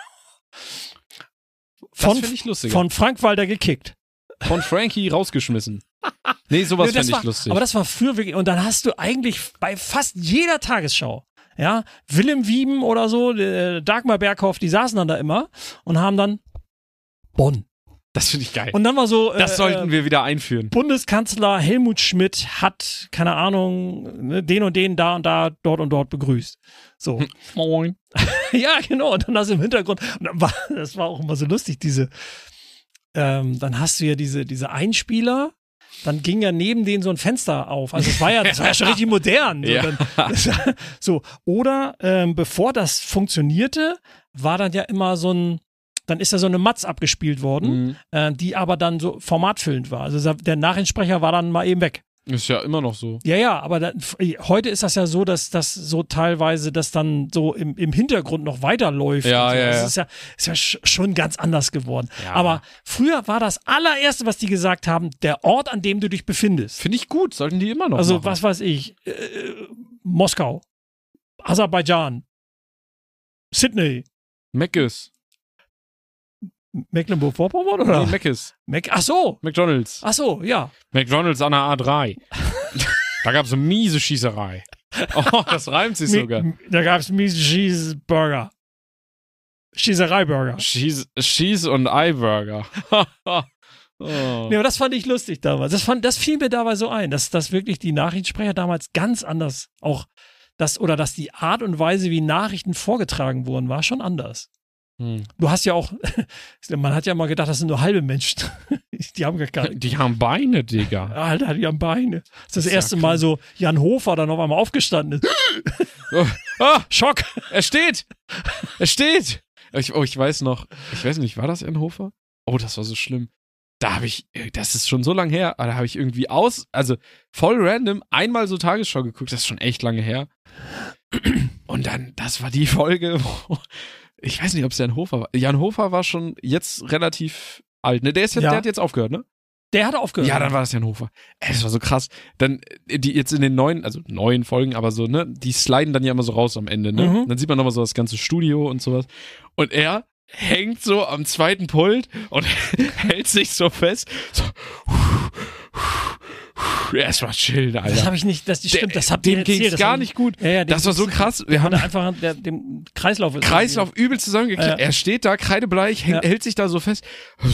Das finde ich lustiger. Von Frank Walter gekickt. Von Frankie rausgeschmissen. Nee, sowas fände ich lustig. Aber das war früher wirklich, und dann hast du eigentlich bei fast jeder Tagesschau, ja, Willem Wieben oder so, Dagmar Berghoff, die saßen dann da immer und haben dann Bonn. Das finde ich geil. Und dann war so, das sollten wir wieder einführen. Bundeskanzler Helmut Schmidt hat, keine Ahnung, den und den da und da, dort und dort begrüßt. So. Moin. Ja, genau. Und dann hast du im Hintergrund, und das war auch immer so lustig, dann hast du ja diese Einspieler, dann ging ja neben denen so ein Fenster auf. Also das war ja schon richtig modern. So, oder bevor das funktionierte, war dann ja immer dann ist ja so eine Matz abgespielt worden, die aber dann so formatfüllend war. Also der Nachrichtensprecher war dann mal eben weg. Ist ja immer noch so. Ja, aber heute ist das ja so, dass das so teilweise das dann so im Hintergrund noch weiterläuft. Ja, so. ja. Das ist ja schon ganz anders geworden. Ja. Aber früher war das allererste, was die gesagt haben, der Ort, an dem du dich befindest. Finde ich gut, sollten die immer noch Also machen. was weiß ich, Moskau, Aserbaidschan, Sydney, Meckes. Mecklenburg-Vorpommern oder? Nee, Meckes. Ach so. McDonald's. Ach so, ja. McDonald's an der A3. Da gab es eine miese Schießerei. Oh, das reimt sich sogar. Da gab es miese Schießburger. Schießerei-Burger. Schieß- und Ei-Burger. Oh. Nee, aber das fand ich lustig damals. Das fiel mir dabei so ein, dass wirklich die Nachrichtensprecher damals ganz anders auch dass die Art und Weise, wie Nachrichten vorgetragen wurden, war schon anders. Du hast ja auch, man hat ja mal gedacht, das sind nur halbe Menschen. Die haben gar keine. Die haben Beine, Digga. Alter, die haben Beine. Das erste Mal so Jan Hofer dann auf einmal aufgestanden ist. Schock. Er steht. Ich weiß noch, ich weiß nicht, war das Jan Hofer? Oh, das war so schlimm. Das ist schon so lange her, aber da habe ich irgendwie also voll random einmal so Tagesschau geguckt, das ist schon echt lange her. Und dann, das war die Folge, wo ich weiß nicht, ob es Jan Hofer war. Jan Hofer war schon jetzt relativ alt, ne? Der hat jetzt aufgehört, ne? Der hat aufgehört. Ja, dann war das Jan Hofer. Das war so krass. Dann, die jetzt in den neuen Folgen, aber so, ne? Die sliden dann ja immer so raus am Ende, ne? Dann sieht man nochmal so das ganze Studio und sowas. Und er hängt so am zweiten Pult und hält sich so fest. So. Erstmal chillen, Alter. Das habe ich nicht, das stimmt, das habt ihr erzählt. Dem ging's gar nicht gut. Ja, das war so krass. Wir haben einfach dem Kreislauf übel zusammengeklebt. Ja. Er steht da, kreidebleich, hält sich da so fest.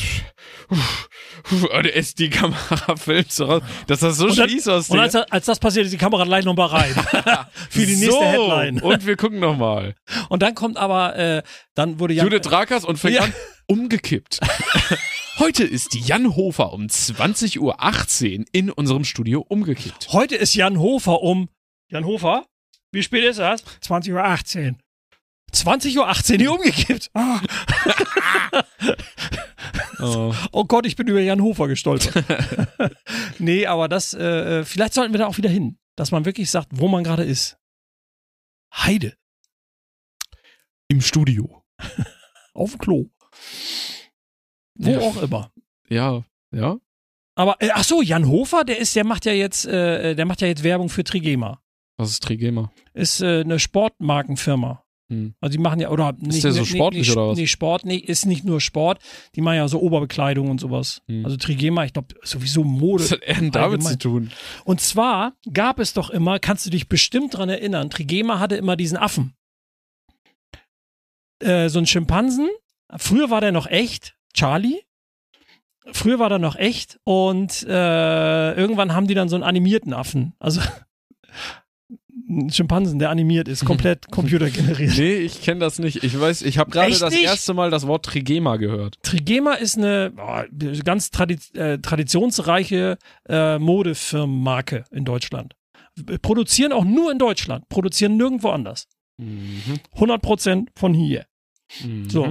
Und die Kamera filmt so raus. Das sah so schieß aus. Und als das passiert, ist die Kamera gleich nochmal rein. Für die nächste Headline. Und wir gucken nochmal. Und dann kommt aber, dann wurde Judith Rakers und fängt an, umgekippt. Heute ist Jan Hofer um 20:18 Uhr in unserem Studio umgekippt. Heute ist Jan Hofer Jan Hofer? Wie spät ist das? 20:18 Uhr. 20:18 Uhr hier umgekippt. Oh Gott, ich bin über Jan Hofer gestolpert. Nee, aber das, vielleicht sollten wir da auch wieder hin, dass man wirklich sagt, wo man gerade ist. Heide. Im Studio. Auf dem Klo. Wo auch immer. Ja. Aber, ach so, Jan Hofer, der macht ja jetzt Werbung für Trigema. Was ist Trigema? Ist eine Sportmarkenfirma. Also die machen ja, oder nicht. Ist der so sportlich oder was? Nee, Sport, ist nicht nur Sport. Die machen ja so Oberbekleidung und sowas. Also Trigema, ich glaube, sowieso Mode. Was hat er denn damit zu tun? Und zwar gab es doch immer, kannst du dich bestimmt dran erinnern, Trigema hatte immer diesen Affen. So einen Schimpansen. Früher war der noch echt. Charlie. Früher war der noch echt und irgendwann haben die dann so einen animierten Affen. Also einen Schimpansen, der animiert ist, komplett computergeneriert. Nee, ich kenne das nicht. Ich weiß, ich habe gerade das erste Mal das Wort Trigema gehört. Trigema ist eine ganz traditionsreiche Modefirmenmarke in Deutschland. Produzieren auch nur in Deutschland, produzieren nirgendwo anders. 100% von hier. So.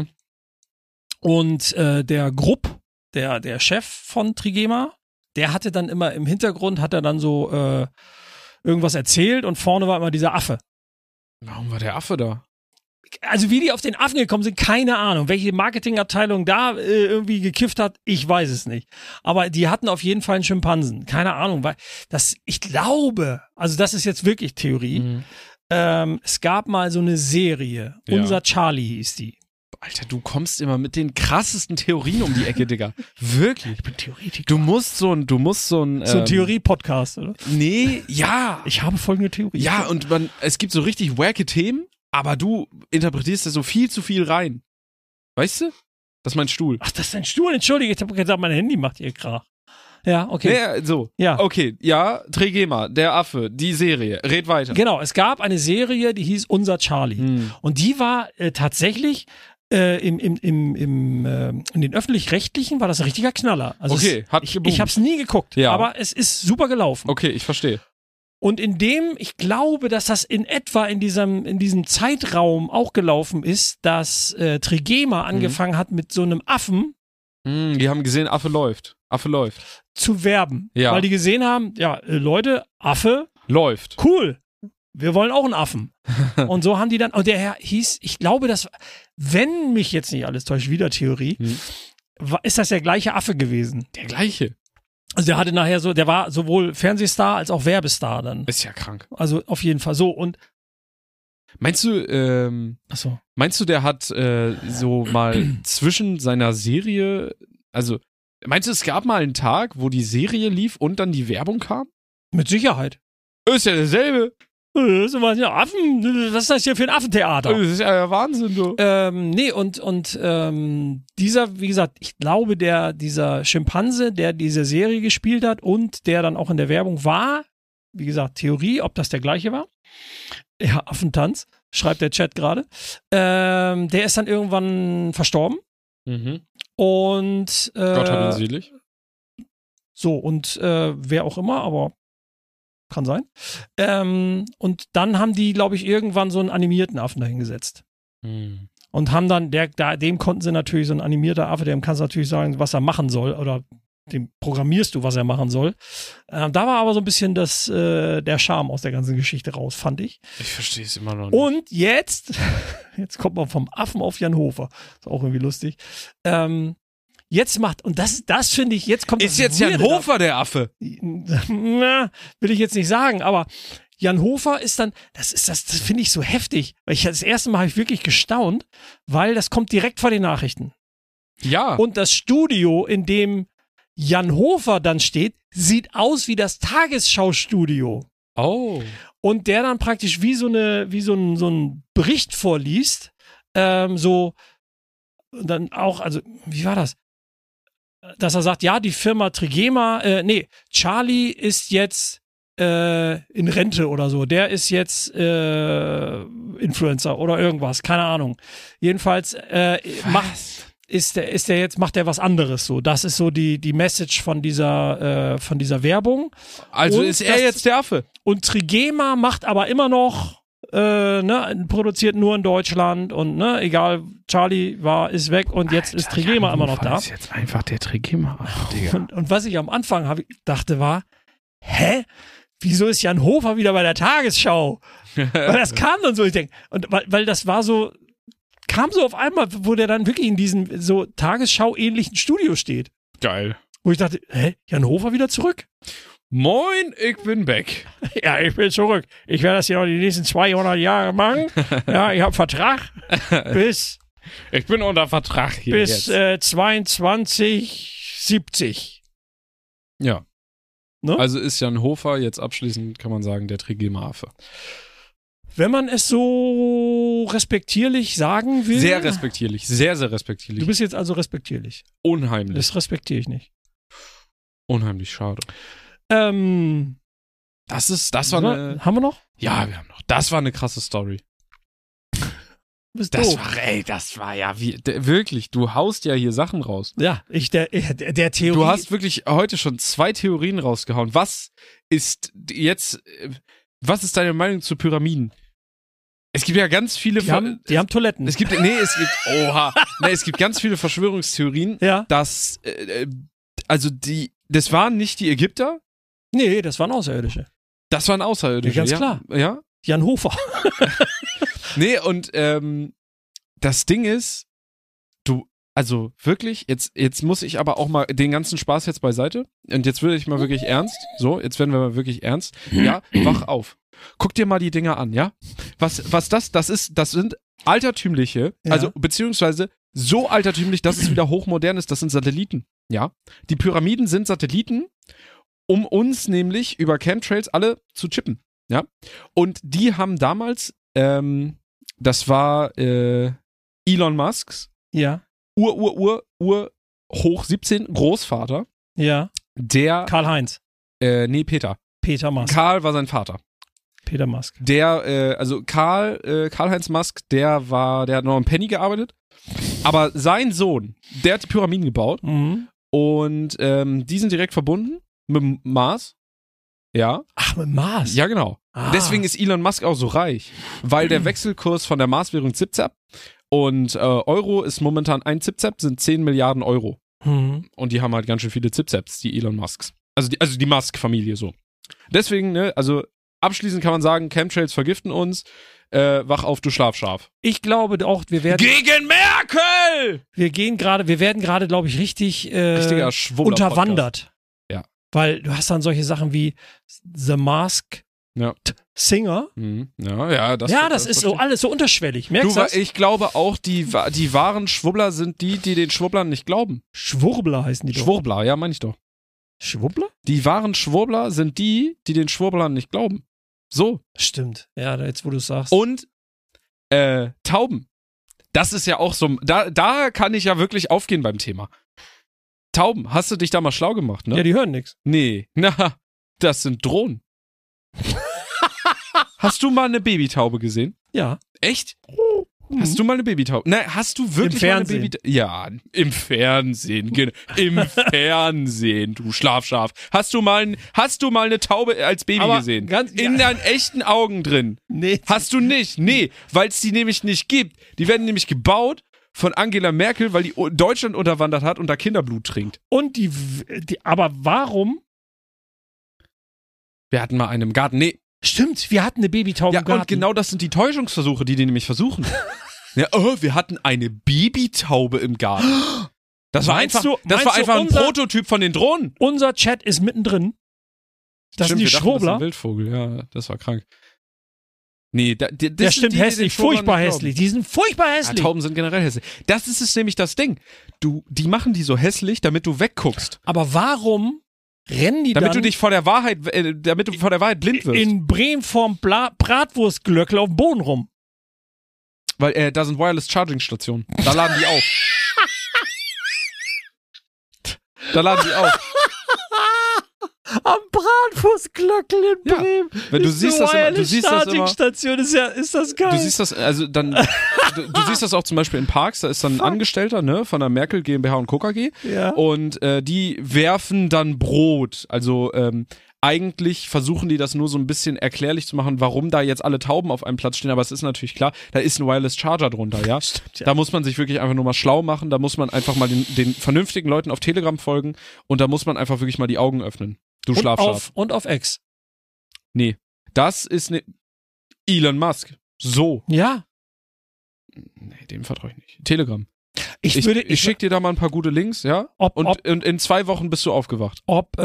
Und der Grupp, der Chef von Trigema, der hatte dann immer im Hintergrund, hat er dann so irgendwas erzählt und vorne war immer dieser Affe. Warum war der Affe da? Also wie die auf den Affen gekommen sind, keine Ahnung. Welche Marketingabteilung da irgendwie gekifft hat, ich weiß es nicht. Aber die hatten auf jeden Fall einen Schimpansen. Keine Ahnung, weil ich glaube, also das ist jetzt wirklich Theorie, es gab mal so eine Serie, Unser Charlie hieß die. Alter, du kommst immer mit den krassesten Theorien um die Ecke, Digga. Wirklich. Ich bin Theoretiker. Du musst so ein so ein Theorie-Podcast, oder? Nee, ja. Ich habe folgende Theorie. Ja, und es gibt so richtig wacke Themen, aber du interpretierst da so viel zu viel rein. Weißt du? Das ist mein Stuhl. Ach, das ist dein Stuhl? Entschuldige, ich habe gesagt, mein Handy macht hier Krach. Ja, okay. Ja, so. Ja. Okay, ja, Trigema, der Affe, die Serie. Red weiter. Genau, es gab eine Serie, die hieß Unser Charlie. Und die war tatsächlich in den Öffentlich-Rechtlichen war das ein richtiger Knaller. Also okay, ich habe es nie geguckt, aber es ist super gelaufen. Okay, ich verstehe. Und ich glaube, dass das in etwa in diesem Zeitraum auch gelaufen ist, dass Trigema angefangen hat mit so einem Affen. Die haben gesehen, Affe läuft. Zu werben. Ja. Weil die gesehen haben, ja, Leute, Affe. Läuft. Cool. Wir wollen auch einen Affen. Und so haben die dann, und der Herr hieß, ich glaube, wenn mich jetzt nicht alles täuscht, wieder Theorie, ist das der gleiche Affe gewesen. Der gleiche? Also der hatte nachher der war sowohl Fernsehstar als auch Werbestar dann. Ist ja krank. Also auf jeden Fall so und Meinst du, der hat so mal zwischen seiner Serie, also meinst du, es gab mal einen Tag, wo die Serie lief und dann die Werbung kam? Mit Sicherheit. Ist ja dasselbe. Das ist ein Affen. Was ist das hier für ein Affentheater? Das ist ja Wahnsinn, du. Nee, und dieser, wie gesagt, ich glaube, dieser Schimpanse, der diese Serie gespielt hat und der dann auch in der Werbung war, wie gesagt, Theorie, ob das der gleiche war. Ja, Affentanz, schreibt der Chat gerade. Der ist dann irgendwann verstorben. Und Gott hab ihn selig. So, und wer auch immer, aber kann sein. Und dann haben die, glaube ich, irgendwann so einen animierten Affen dahingesetzt. Und haben dann, dem konnten sie natürlich so ein animierter Affe, dem kannst du natürlich sagen, was er machen soll, oder dem programmierst du, was er machen soll. Da war aber so ein bisschen der Charme aus der ganzen Geschichte raus, fand ich. Ich verstehe es immer noch nicht. Und jetzt kommt man vom Affen auf Jan Hofer. Ist auch irgendwie lustig. Jetzt und das finde ich, jetzt kommt ist jetzt Jan Hofer der Affe? Na, will ich jetzt nicht sagen, aber Jan Hofer ist dann, das finde ich so heftig, weil das erste Mal habe ich wirklich gestaunt, weil das kommt direkt vor den Nachrichten. Ja. Und das Studio, in dem Jan Hofer dann steht, sieht aus wie das Tagesschau-Studio. Oh. Und der dann praktisch wie so ein Bericht vorliest, so, dann auch, also, wie war das? Dass er sagt, ja, die Firma Trigema, Charlie ist jetzt in Rente oder so. Der ist jetzt Influencer oder irgendwas, keine Ahnung. Jedenfalls macht er was anderes so. Das ist so die Message von dieser Werbung. Also und ist er jetzt der Affe. Und Trigema macht aber immer noch produziert nur in Deutschland und egal, Charlie ist weg und jetzt ist Trigema immer noch da. Ist jetzt einfach der Trigema, Digga. Und was ich am Anfang dachte war, wieso ist Jan Hofer wieder bei der Tagesschau? Weil das kam dann so, ich denke, und weil das war so, kam so auf einmal, wo der dann wirklich in diesem so Tagesschau-ähnlichen Studio steht. Geil. Wo ich dachte, Jan Hofer wieder zurück? Moin, ich bin back. Ja, ich bin zurück. Ich werde das hier noch die nächsten 200 Jahre machen. Ja, ich habe Vertrag bis... Ich bin unter Vertrag hier bis jetzt. 2270. Ja. Ne? Also ist Jan Hofer jetzt abschließend, kann man sagen, der Trigema-Affe. Wenn man es so respektierlich sagen will. Sehr respektierlich, sehr, sehr respektierlich. Du bist jetzt also respektierlich. Unheimlich. Das respektiere ich nicht. Unheimlich schade. Das war eine... Haben wir noch? Ja, wir haben noch. Das war eine krasse Story. Das war ja wirklich, du haust ja hier Sachen raus. Ja, der Theorie. Du hast wirklich heute schon 2 Theorien rausgehauen. Was ist deine Meinung zu Pyramiden? Es gibt ja ganz viele... Die haben Toiletten. Es gibt ganz viele Verschwörungstheorien, dass, das waren nicht die Ägypter. Nee, das waren Außerirdische. Das waren Außerirdische, ja. Ganz klar. Ja? Jan Hofer. Nee, und das Ding ist, also wirklich, jetzt muss ich aber auch mal den ganzen Spaß jetzt beiseite und jetzt würde ich mal wirklich ernst, jetzt werden wir mal wirklich ernst, ja, wach auf. Guck dir mal die Dinger an, ja? Was das sind altertümliche, also beziehungsweise so altertümlich, dass es wieder hochmodern ist, das sind Satelliten, ja? Die Pyramiden sind Satelliten, um uns nämlich über Chemtrails alle zu chippen, ja? Und die haben damals, das war Elon Musks hoch 17 Großvater. Ja. Der Karl-Heinz. Peter. Peter Musk. Karl war sein Vater. Peter Musk. Der, also Karl-Heinz Musk, der hat noch im Penny gearbeitet. Aber sein Sohn, der hat die Pyramiden gebaut. Mhm. Und die sind direkt verbunden mit dem Mars. Ja. Ach, mit Mars? Ja, genau. Ah. Deswegen ist Elon Musk auch so reich. Weil der Wechselkurs von der Mars-Währung Zip-Zap und Euro ist momentan ein Zip-Zap, sind 10 Milliarden Euro. Mhm. Und die haben halt ganz schön viele Zip-Zaps, die Elon Musks. Also die Musk-Familie so. Deswegen, also abschließend kann man sagen, Chemtrails vergiften uns. Wach auf, du Schlafschaf. Ich glaube auch, wir werden... Gegen Merkel! Wir werden gerade, glaube ich, richtiger unterwandert. Ja. Weil du hast dann solche Sachen wie The Mask Singer. Mhm. Ja, das ist so alles so unterschwellig. Merkst du das? Ich glaube auch, die wahren Schwurbler sind die den Schwurblern nicht glauben. Schwurbler heißen die doch. Schwurbler, ja, meine ich doch. Schwurbler? Die wahren Schwurbler sind die den Schwurblern nicht glauben. So. Stimmt. Ja, jetzt wo du es sagst. Und Tauben. Das ist ja auch so, da kann ich ja wirklich aufgehen beim Thema. Tauben, hast du dich da mal schlau gemacht, ne? Ja, die hören nichts. Nee, das sind Drohnen. Hast du mal eine Babytaube gesehen? Ja. Echt? Hast du mal eine Babytaube? Nein, hast du wirklich mal eine Babytaube? Ja, im Fernsehen. Im Fernsehen, du Schlafschaf. Hast du mal eine Taube als Baby gesehen? In deinen echten Augen drin? Nee. Hast du nicht? Nee, weil es die nämlich nicht gibt. Die werden nämlich gebaut von Angela Merkel, weil die Deutschland unterwandert hat und da Kinderblut trinkt. Und aber warum? Wir hatten mal einen im Garten. Nee. Stimmt, wir hatten eine Babytaube im Garten. Ja, und genau das sind die Täuschungsversuche, die nämlich versuchen. Ja, wir hatten eine Babytaube im Garten. Das war einfach ein Prototyp von den Drohnen. Unser Chat ist mittendrin. Das sind die Schwurbler? Das ist ein Wildvogel, ja, das war krank. Nee, das stimmt, die, hässlich, furchtbar hässlich. Die sind furchtbar hässlich. Ja, Tauben sind generell hässlich. Das ist nämlich das Ding. Die machen die so hässlich, damit du wegguckst. Aber warum rennen die damit dann du vor der Wahrheit blind wirst? in Bremen vorm Bratwurstglöckler auf dem Boden rum? Weil da sind Wireless Charging Stationen. Da laden die auf. Da laden die auf. Am Bratwurstglöckl in Bremen. Ja, wenn du siehst das immer, Charging-Station ist das geil. Du siehst das, also dann, du siehst das auch zum Beispiel in Parks, da ist dann ein Angestellter, ne, von der Merkel GmbH und Co. KG. Ja. Und die werfen dann Brot. Also eigentlich versuchen die das nur so ein bisschen erklärlich zu machen, warum da jetzt alle Tauben auf einem Platz stehen, aber es ist natürlich klar, da ist ein Wireless Charger drunter, ja? Stimmt, ja. Da muss man sich wirklich einfach nur mal schlau machen, da muss man einfach mal den vernünftigen Leuten auf Telegram folgen und da muss man einfach wirklich mal die Augen öffnen. Du Schlafschaf. Und auf X. Nee, das ist Elon Musk. So. Ja. Nee, dem vertraue ich nicht. Telegram. Ich schicke dir da mal ein paar gute Links, ja? Und in 2 Wochen bist du aufgewacht. Ob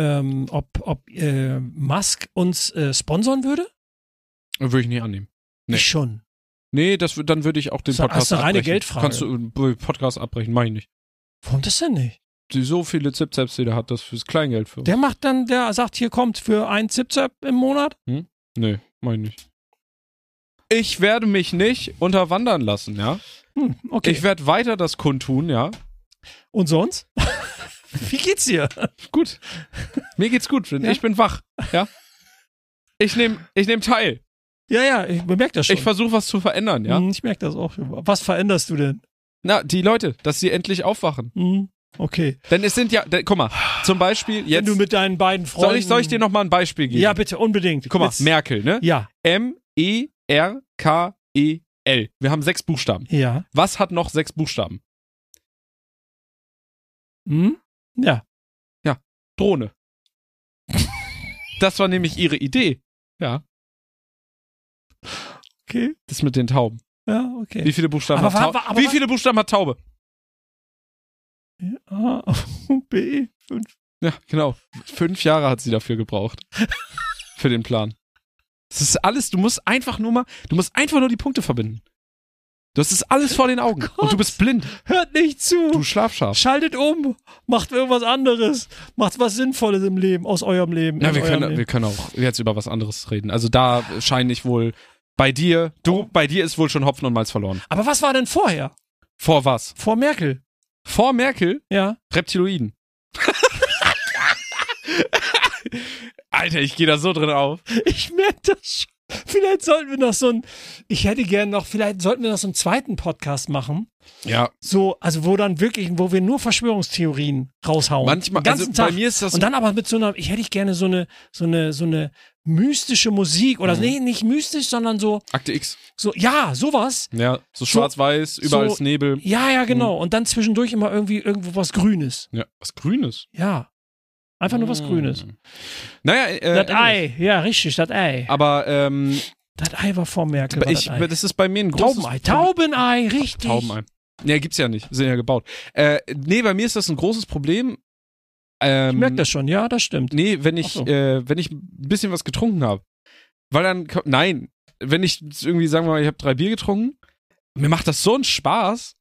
Musk uns sponsern würde? Würde ich nicht annehmen. Nee. Ich schon. Nee, dann würde ich auch den Podcast abbrechen. Das ist eine reine Geldfrage. Kannst du Podcast abbrechen? Mach ich nicht. Warum das denn nicht? So viele Zip-Zaps, die der hat, das fürs Kleingeld für. Der sagt, hier kommt für einen Zip-Zap im Monat? Nee, mach ich nicht. Ich werde mich nicht unterwandern lassen, ja? Okay. Ich werde weiter das kundtun, ja? Und sonst? Wie geht's dir? Gut. Mir geht's gut, ja? Ich bin wach, ja? Ich nehm teil. Ja, ich merke das schon. Ich versuche was zu verändern, ja? Ich merke das auch. Was veränderst du denn? Na, die Leute, dass sie endlich aufwachen. Okay. Denn es sind ja, guck mal, zum Beispiel jetzt. Wenn du mit deinen beiden Freunden. Soll ich dir noch mal ein Beispiel geben? Ja, bitte, unbedingt. Guck mal, Merkel, ne? Ja. MERKEL. Wir haben 6 Buchstaben. Ja. Was hat noch 6 Buchstaben? Ja. Ja, Drohne. Das war nämlich ihre Idee. Ja. Okay. Das mit den Tauben. Ja, okay. Wie viele Buchstaben hat Taube? Wie viele Buchstaben hat Taube? A, B, 5. Ja, genau. 5 Jahre hat sie dafür gebraucht. Für den Plan. Das ist alles, du musst einfach nur die Punkte verbinden. Du hast es alles vor den Augen. Und du bist blind. Hört nicht zu. Du Schlafschaf. Schaltet um. Macht irgendwas anderes. Macht was Sinnvolles im Leben, aus eurem Leben. Ja, wir können auch jetzt über was anderes reden. Also da scheine ich wohl bei dir ist wohl schon Hopfen und Malz verloren. Aber was war denn vorher? Vor was? Vor Merkel. Vor Merkel? Ja. Reptiloiden. Alter, ich gehe da so drin auf. Ich merke das schon. Vielleicht sollten wir noch vielleicht sollten wir noch so einen zweiten Podcast machen. Ja. So, also wo wir nur Verschwörungstheorien raushauen. Manchmal, den ganzen Tag. Bei mir ist das. Und dann aber mit ich hätte gerne so eine mystische Musik oder nee, nicht mystisch, sondern so. Akte X. So, ja, sowas. Ja, so schwarz-weiß, überall ist Nebel. Ja, genau. Und dann zwischendurch immer irgendwo was Grünes. Ja, was Grünes? Ja. Einfach nur was Grünes. Naja, das Ei, ja, richtig, das Ei. Aber, das Ei war vor Merkel. Das ist bei mir ein großes Taubenei, richtig. Taubenei. Ja, gibt's ja nicht. Sind ja gebaut. Nee, bei mir ist das ein großes Problem. Ich merke das schon, ja, das stimmt. Nee, wenn ich ein bisschen was getrunken habe. Weil dann, wenn ich irgendwie, sagen wir mal, ich habe 3 Bier getrunken, mir macht das so einen Spaß.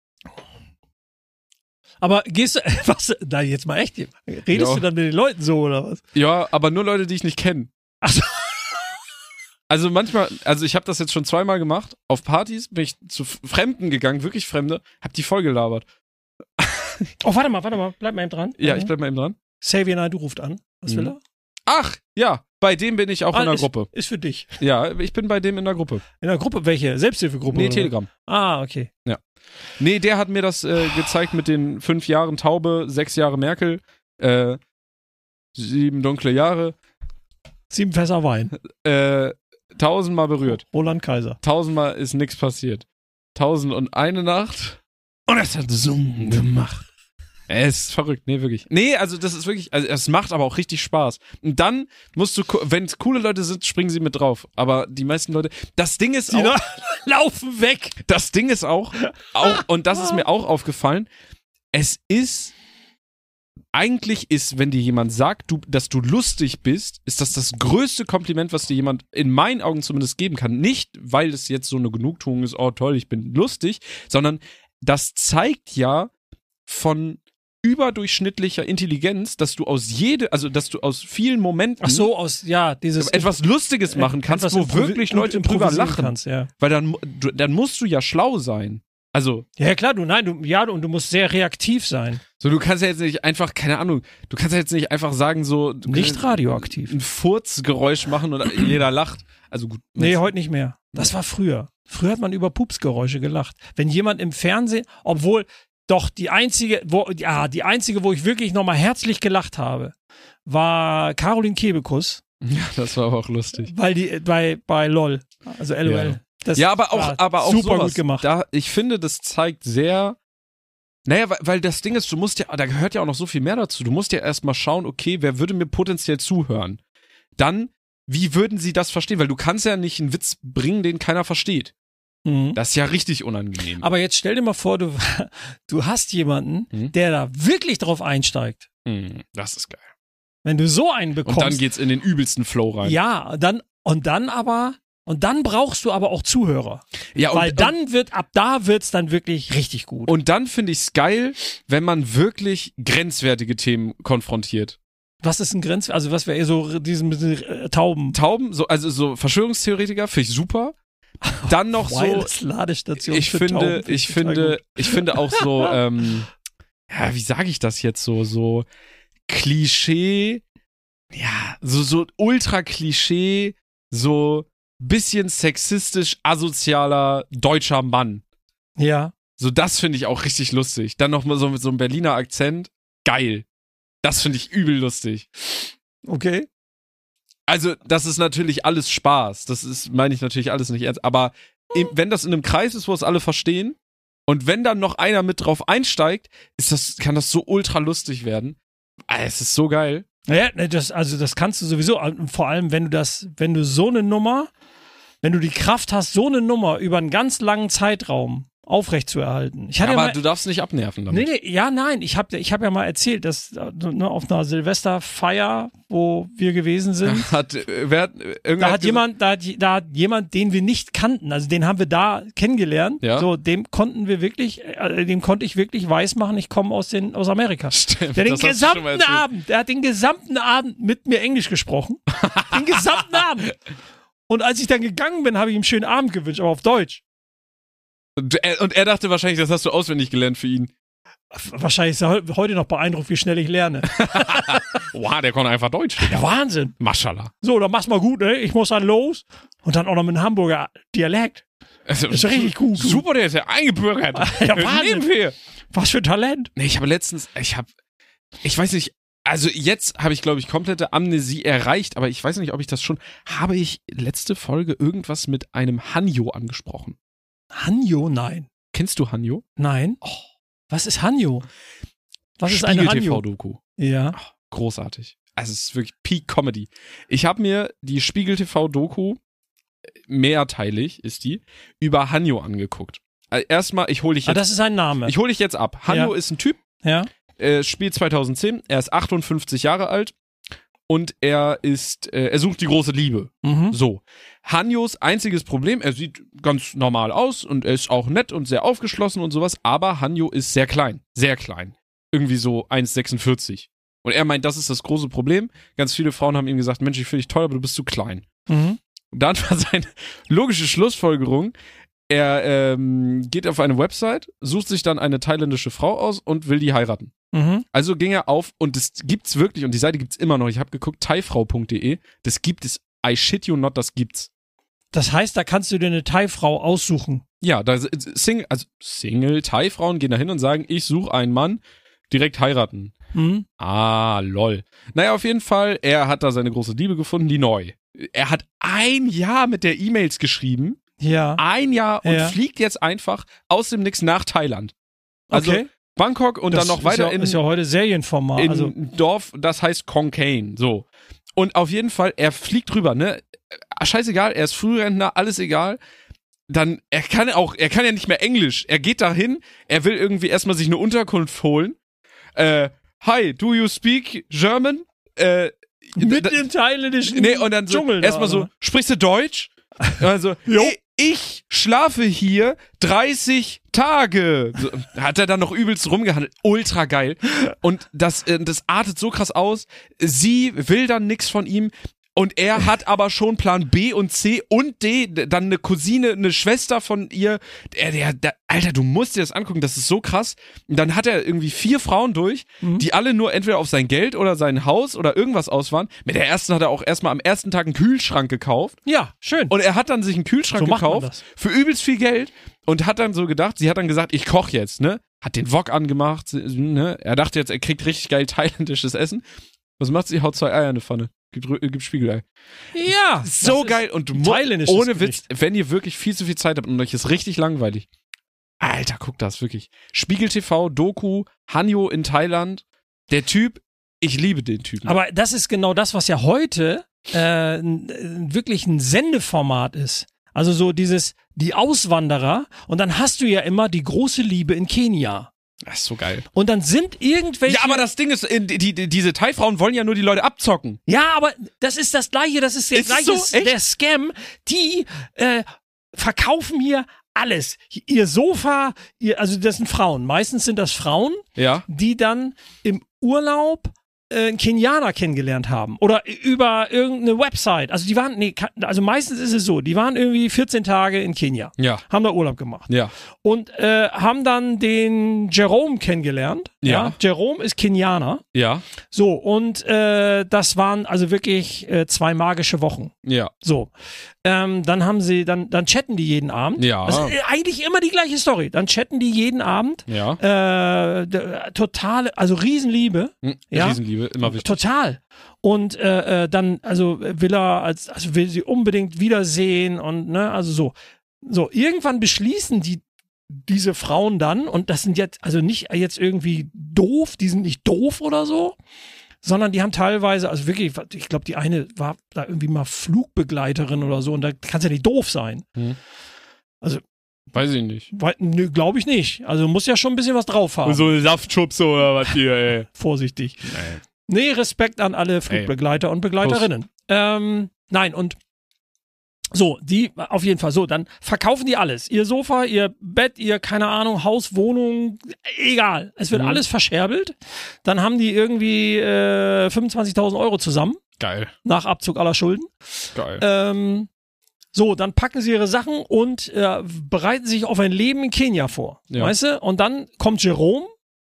Aber gehst du, jetzt mal echt, redest du dann mit den Leuten so, oder was? Ja, aber nur Leute, die ich nicht kenne. Ach so. Also manchmal, ich habe das jetzt schon 2-mal gemacht. Auf Partys bin ich zu Fremden gegangen, wirklich Fremde, hab die voll gelabert. Oh, warte mal, bleib mal eben dran. Ja, ich bleib mal eben dran. Xavier Naidoo ruft an. Was will er? Ach, ja, bei dem bin ich auch in der Gruppe. Ist für dich. Ja, ich bin bei dem in der Gruppe. In der Gruppe? Welche? Selbsthilfegruppe? Nee, Telegram. Ah, okay. Ja. Nee, der hat mir das gezeigt mit den 5 Jahren Taube, 6 Jahre Merkel, 7 dunkle Jahre. 7 Fässer Wein. 1000-mal berührt. Roland Kaiser. 1000-mal ist nichts passiert. 1001 Nacht. Und es hat Summen gemacht. Es ist verrückt, nee, wirklich. Nee, also das ist wirklich, es macht aber auch richtig Spaß. Und dann musst du, wenn es coole Leute sind, springen sie mit drauf. Aber die meisten Leute, das Ding ist auch... laufen weg! Das Ding ist auch, und das ist mir auch aufgefallen, es ist eigentlich ist, wenn dir jemand sagt, dass du lustig bist, ist das größte Kompliment, was dir jemand in meinen Augen zumindest geben kann. Nicht, weil es jetzt so eine Genugtuung ist, oh toll, ich bin lustig, sondern das zeigt ja von überdurchschnittlicher Intelligenz, dass du aus vielen Momenten etwas Lustiges machen kannst, wo wirklich Leute drüber lachen. Kannst, ja. Weil dann musst du ja schlau sein. Also. Ja, klar, und du musst sehr reaktiv sein. So, du kannst ja jetzt nicht einfach, keine Ahnung, du kannst ja jetzt nicht einfach sagen, so. Nicht radioaktiv. Ein Furzgeräusch machen und jeder lacht. Also gut. Nee, heute nicht mehr. Das war früher. Früher hat man über Pupsgeräusche gelacht. Wenn jemand im Fernsehen, obwohl, doch die einzige, wo ich wirklich nochmal herzlich gelacht habe, war Caroline Kebekus. Ja, das war aber auch lustig. Weil die bei LOL, also LOL. Ja, aber auch super sowas, gut gemacht. Ich finde, das zeigt sehr. Naja, weil das Ding ist, da gehört ja auch noch so viel mehr dazu. Du musst ja erstmal schauen, okay, wer würde mir potenziell zuhören? Dann, wie würden sie das verstehen? Weil du kannst ja nicht einen Witz bringen, den keiner versteht. Das ist ja richtig unangenehm. Aber jetzt stell dir mal vor, du hast jemanden, der da wirklich drauf einsteigt. Das ist geil. Wenn du so einen bekommst. Und dann geht's in den übelsten Flow rein. Ja, dann brauchst du aber auch Zuhörer. Ja, weil ab da wird's dann wirklich richtig gut. Und dann finde ich's geil, wenn man wirklich grenzwertige Themen konfrontiert. Was ist ein also was wäre so diesen Tauben? Tauben, so Verschwörungstheoretiker, finde ich super. Dann noch so Ladestation ich finde auch so wie sage ich das jetzt so Klischee, ja, so ultra Klischee, so bisschen sexistisch asozialer deutscher Mann. Ja. So, das finde ich auch richtig lustig. Dann noch mal so mit so einem Berliner Akzent. Geil. Das finde ich übel lustig. Okay. Also, das ist natürlich alles Spaß. Meine ich natürlich alles nicht ernst. Aber wenn das in einem Kreis ist, wo es alle verstehen, und wenn dann noch einer mit drauf einsteigt, kann das so ultra lustig werden. Es ist so geil. Ja, das kannst du sowieso. Vor allem, wenn du so eine Nummer, wenn du die Kraft hast, so eine Nummer über einen ganz langen Zeitraum aufrechtzuerhalten. Aber du darfst nicht abnerven damit. Nein. Ich hab ja mal erzählt, dass auf einer Silvesterfeier, wo wir gewesen sind, da hat jemand, den wir nicht kannten, also den haben wir da kennengelernt. Ja. So, dem konnte ich wirklich weismachen, ich komme aus Amerika. Stimmt, der hat den gesamten Abend mit mir Englisch gesprochen. Den gesamten Abend. Und als ich dann gegangen bin, habe ich ihm einen schönen Abend gewünscht, aber auf Deutsch. Und er dachte wahrscheinlich, das hast du auswendig gelernt für ihn. Wahrscheinlich ist er heute noch beeindruckt, wie schnell ich lerne. Wow, der konnte einfach Deutsch. Ja, Wahnsinn. Maschallah. So, dann mach's mal gut, ne? Ich muss dann los. Und dann auch noch mit einem Hamburger Dialekt. Also, ist richtig gut. Super, der ist ja eingebürgert. Ja, Wahnsinn. Was für ein Talent. Nee, ich weiß nicht, also jetzt habe ich, glaube ich, komplette Amnesie erreicht, aber ich weiß nicht, ob ich das schon, habe ich letzte Folge irgendwas mit einem Hanjo angesprochen? Hanjo? Nein. Kennst du Hanjo? Nein. Oh, was ist Hanjo? Was ist eine Hanjo? Spiegel-TV-Doku. Ja. Oh, großartig. Also es ist wirklich Peak Comedy. Ich habe mir die Spiegel-TV-Doku, mehrteilig ist die, über Hanjo angeguckt. Also erstmal, ich hole dich jetzt. Das ist ein Name. Ich hole dich jetzt ab. Hanjo ist ein Typ. Ja. Spielt 2010. Er ist 58 Jahre alt. Und er sucht die große Liebe. Mhm. So. Hanjos einziges Problem, er sieht ganz normal aus und er ist auch nett und sehr aufgeschlossen und sowas, aber Hanjo ist sehr klein. Sehr klein. Irgendwie so 1,46. Und er meint, das ist das große Problem. Ganz viele Frauen haben ihm gesagt, Mensch, ich finde dich toll, aber du bist zu klein. Mhm. Und dann war seine logische Schlussfolgerung, er geht auf eine Website, sucht sich dann eine thailändische Frau aus und will die heiraten. Mhm. Also ging er auf, und das gibt's wirklich, und die Seite gibt's immer noch, ich habe geguckt, thaifrau.de, das gibt es, I shit you not, das gibt's. Das heißt, da kannst du dir eine Thai-Frau aussuchen. Ja, Single Thai-Frauen gehen da hin und sagen, ich suche einen Mann, direkt heiraten. Mhm. Ah, lol. Naja, auf jeden Fall, er hat da seine große Liebe gefunden, die neu. Er hat 1 Jahr mit der E-Mails geschrieben. Ja. 1 Jahr und fliegt jetzt einfach aus dem Nix nach Thailand. Also okay. Bangkok und dann noch weiter ist ja heute Serienformat. In also ein Dorf, das heißt Khon Kaen. So. Und auf jeden Fall, er fliegt rüber, ne? Scheißegal, er ist Frührentner, alles egal. Dann, er kann ja nicht mehr Englisch. Er geht dahin, er will irgendwie erstmal sich eine Unterkunft holen. hi, do you speak German? Mit dem thailändischen und dann so, Dschungel. Erstmal so, sprichst du Deutsch? Also, ich schlafe hier 30 Tage. So, hat er dann noch übelst rumgehandelt. Ultra geil. Und das artet so krass aus. Sie will dann nix von ihm. Und er hat aber schon Plan B und C und D, dann eine Cousine, eine Schwester von ihr. Alter, du musst dir das angucken, das ist so krass. Und dann hat er irgendwie 4 Frauen durch, die alle nur entweder auf sein Geld oder sein Haus oder irgendwas aus waren. Mit der ersten hat er auch erstmal am ersten Tag einen Kühlschrank gekauft. Ja, schön. Und er hat dann sich einen Kühlschrank gekauft für übelst viel Geld und hat dann so gedacht, sie hat dann gesagt, ich koche jetzt, ne? Hat den Wok angemacht, ne? Er dachte jetzt, er kriegt richtig geil thailändisches Essen. Was macht sie? Haut 2 Eier in eine Pfanne. Gibt Spiegelei. Ja. So geil. Und du musst, ohne Witz, wenn ihr wirklich viel zu viel Zeit habt und euch ist richtig langweilig. Alter, guck das, wirklich. Spiegel TV, Doku, Hanyo in Thailand. Der Typ, ich liebe den Typen. Aber das ist genau das, was ja heute wirklich ein Sendeformat ist. Also so die Auswanderer. Und dann hast du ja immer die große Liebe in Kenia. Das ist so geil. Und dann sind irgendwelche... Ja, aber das Ding ist, diese Thai-Frauen wollen ja nur die Leute abzocken. Ja, aber das ist das Gleiche, das ist der gleiche, so? der Scam. Die verkaufen hier alles. Ihr Sofa, also das sind Frauen. Meistens sind das Frauen, die dann im Urlaub einen Kenianer kennengelernt haben oder über irgendeine Website. Also die waren, also meistens ist es so, die waren irgendwie 14 Tage in Kenia, haben da Urlaub gemacht und haben dann den Jerome kennengelernt. Ja. Jerome ist Kenianer. Ja. So, und das waren also wirklich 2 magische Wochen. Ja. So. Dann haben sie, dann chatten die jeden Abend. Ja. Das ist eigentlich immer die gleiche Story. Dann chatten die jeden Abend. Ja. Totale, also Riesenliebe. Riesenliebe, immer wichtig. Total. Und dann, also will sie unbedingt wiedersehen und ne, also so. So, irgendwann beschließen diese Frauen dann, und das sind jetzt, also nicht jetzt irgendwie doof, die sind nicht doof oder so, sondern die haben teilweise, also wirklich, ich glaube, die eine war da irgendwie mal Flugbegleiterin oder so, und da kann es ja nicht doof sein. Also weiß ich nicht. Nö, glaube ich nicht. Also muss ja schon ein bisschen was drauf haben. So Saftschubs oder was hier, ey. Vorsichtig. Nee, Respekt an alle Flugbegleiter und Begleiterinnen. Nein, und so, die auf jeden Fall. So, dann verkaufen die alles. Ihr Sofa, ihr Bett, ihr, keine Ahnung, Haus, Wohnung, egal. Es wird alles verscherbelt. Dann haben die irgendwie 25.000 Euro zusammen. Geil. Nach Abzug aller Schulden. Geil. So, dann packen sie ihre Sachen und bereiten sich auf ein Leben in Kenia vor. Ja. Weißt du? Und dann kommt Jerome,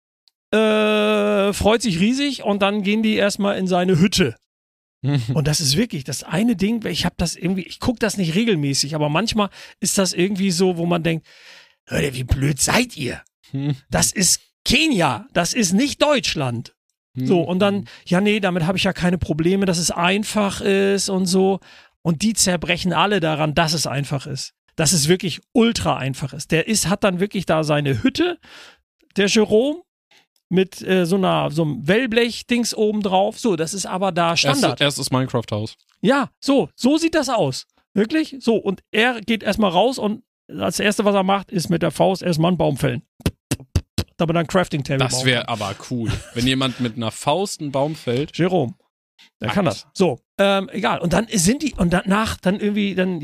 freut sich riesig, und dann gehen die erstmal in seine Hütte. Und das ist wirklich das eine Ding, ich gucke das nicht regelmäßig, aber manchmal ist das irgendwie so, wo man denkt, Leute, wie blöd seid ihr? Das ist Kenia, das ist nicht Deutschland. So, und dann, ja nee, damit habe ich ja keine Probleme, dass es einfach ist und so. Und die zerbrechen alle daran, dass es einfach ist. Dass es wirklich ultra einfach ist. Hat dann wirklich da seine Hütte, der Jerome, mit so einem Wellblech-Dings oben drauf. So, das ist aber da Standard. Erstes Minecraft-Haus. Ja, so sieht das aus. Wirklich? So, und er geht erstmal raus und das Erste, was er macht, ist mit der Faust erstmal einen Baum fällen. Aber dann Crafting-Table. Das wäre aber cool, wenn jemand mit einer Faust einen Baum fällt. Jerome. Der kann das. So, egal. Und dann sind die, und danach, dann irgendwie, dann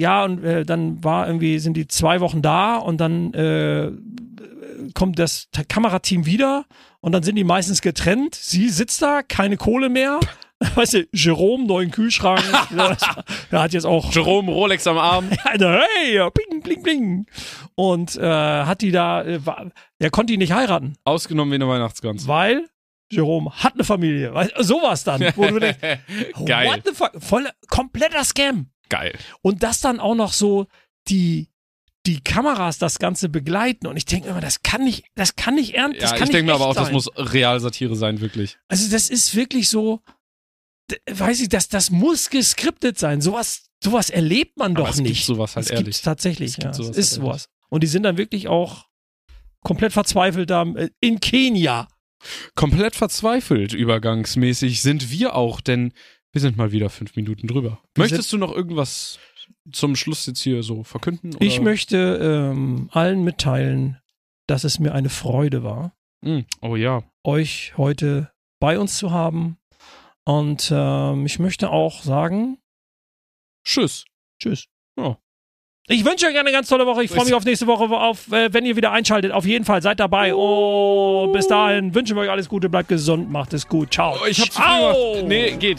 sind die 2 Wochen da, und dann kommt das Kamerateam wieder, und dann sind die meistens getrennt. Sie sitzt da, keine Kohle mehr. Weißt du, Jerome, neuen Kühlschrank. Er hat jetzt auch. Jerome, Rolex am Arm. Hey, bling, bling, bling. Und hat die da, er konnte die nicht heiraten. Ausgenommen wie eine Weihnachtsgans. Weil Jerome hat eine Familie. Sowas dann. Wo du denkst, geil. What the fuck? Kompletter Scam. Geil. Und das dann auch noch so die Kameras das Ganze begleiten. Und ich denke immer, das kann nicht ernst. Ja, ich denke mir aber auch, das muss Realsatire sein, wirklich. Also das ist wirklich so, weiß ich, das muss geskriptet sein. Sowas erlebt man doch aber nicht. Es gibt sowas halt es ehrlich. Gibt's tatsächlich. Es ist sowas. Und die sind dann wirklich auch komplett verzweifelt da in Kenia. Komplett verzweifelt, übergangsmäßig sind wir auch, denn wir sind mal wieder 5 Minuten drüber. Möchtest du noch irgendwas zum Schluss jetzt hier so verkünden? Oder? Ich möchte allen mitteilen, dass es mir eine Freude war, Oh ja, euch heute bei uns zu haben. Und ich möchte auch sagen, Tschüss. Oh. Ich wünsche euch eine ganz tolle Woche. Ich freue mich auf nächste Woche, wenn ihr wieder einschaltet. Auf jeden Fall, seid dabei. Oh, bis dahin wünschen wir euch alles Gute, bleibt gesund, macht es gut. Ciao. Ich hab's gemacht. Nee, geht.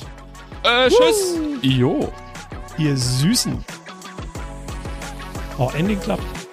Tschüss. Jo. Ihr Süßen. Oh, Ending klappt.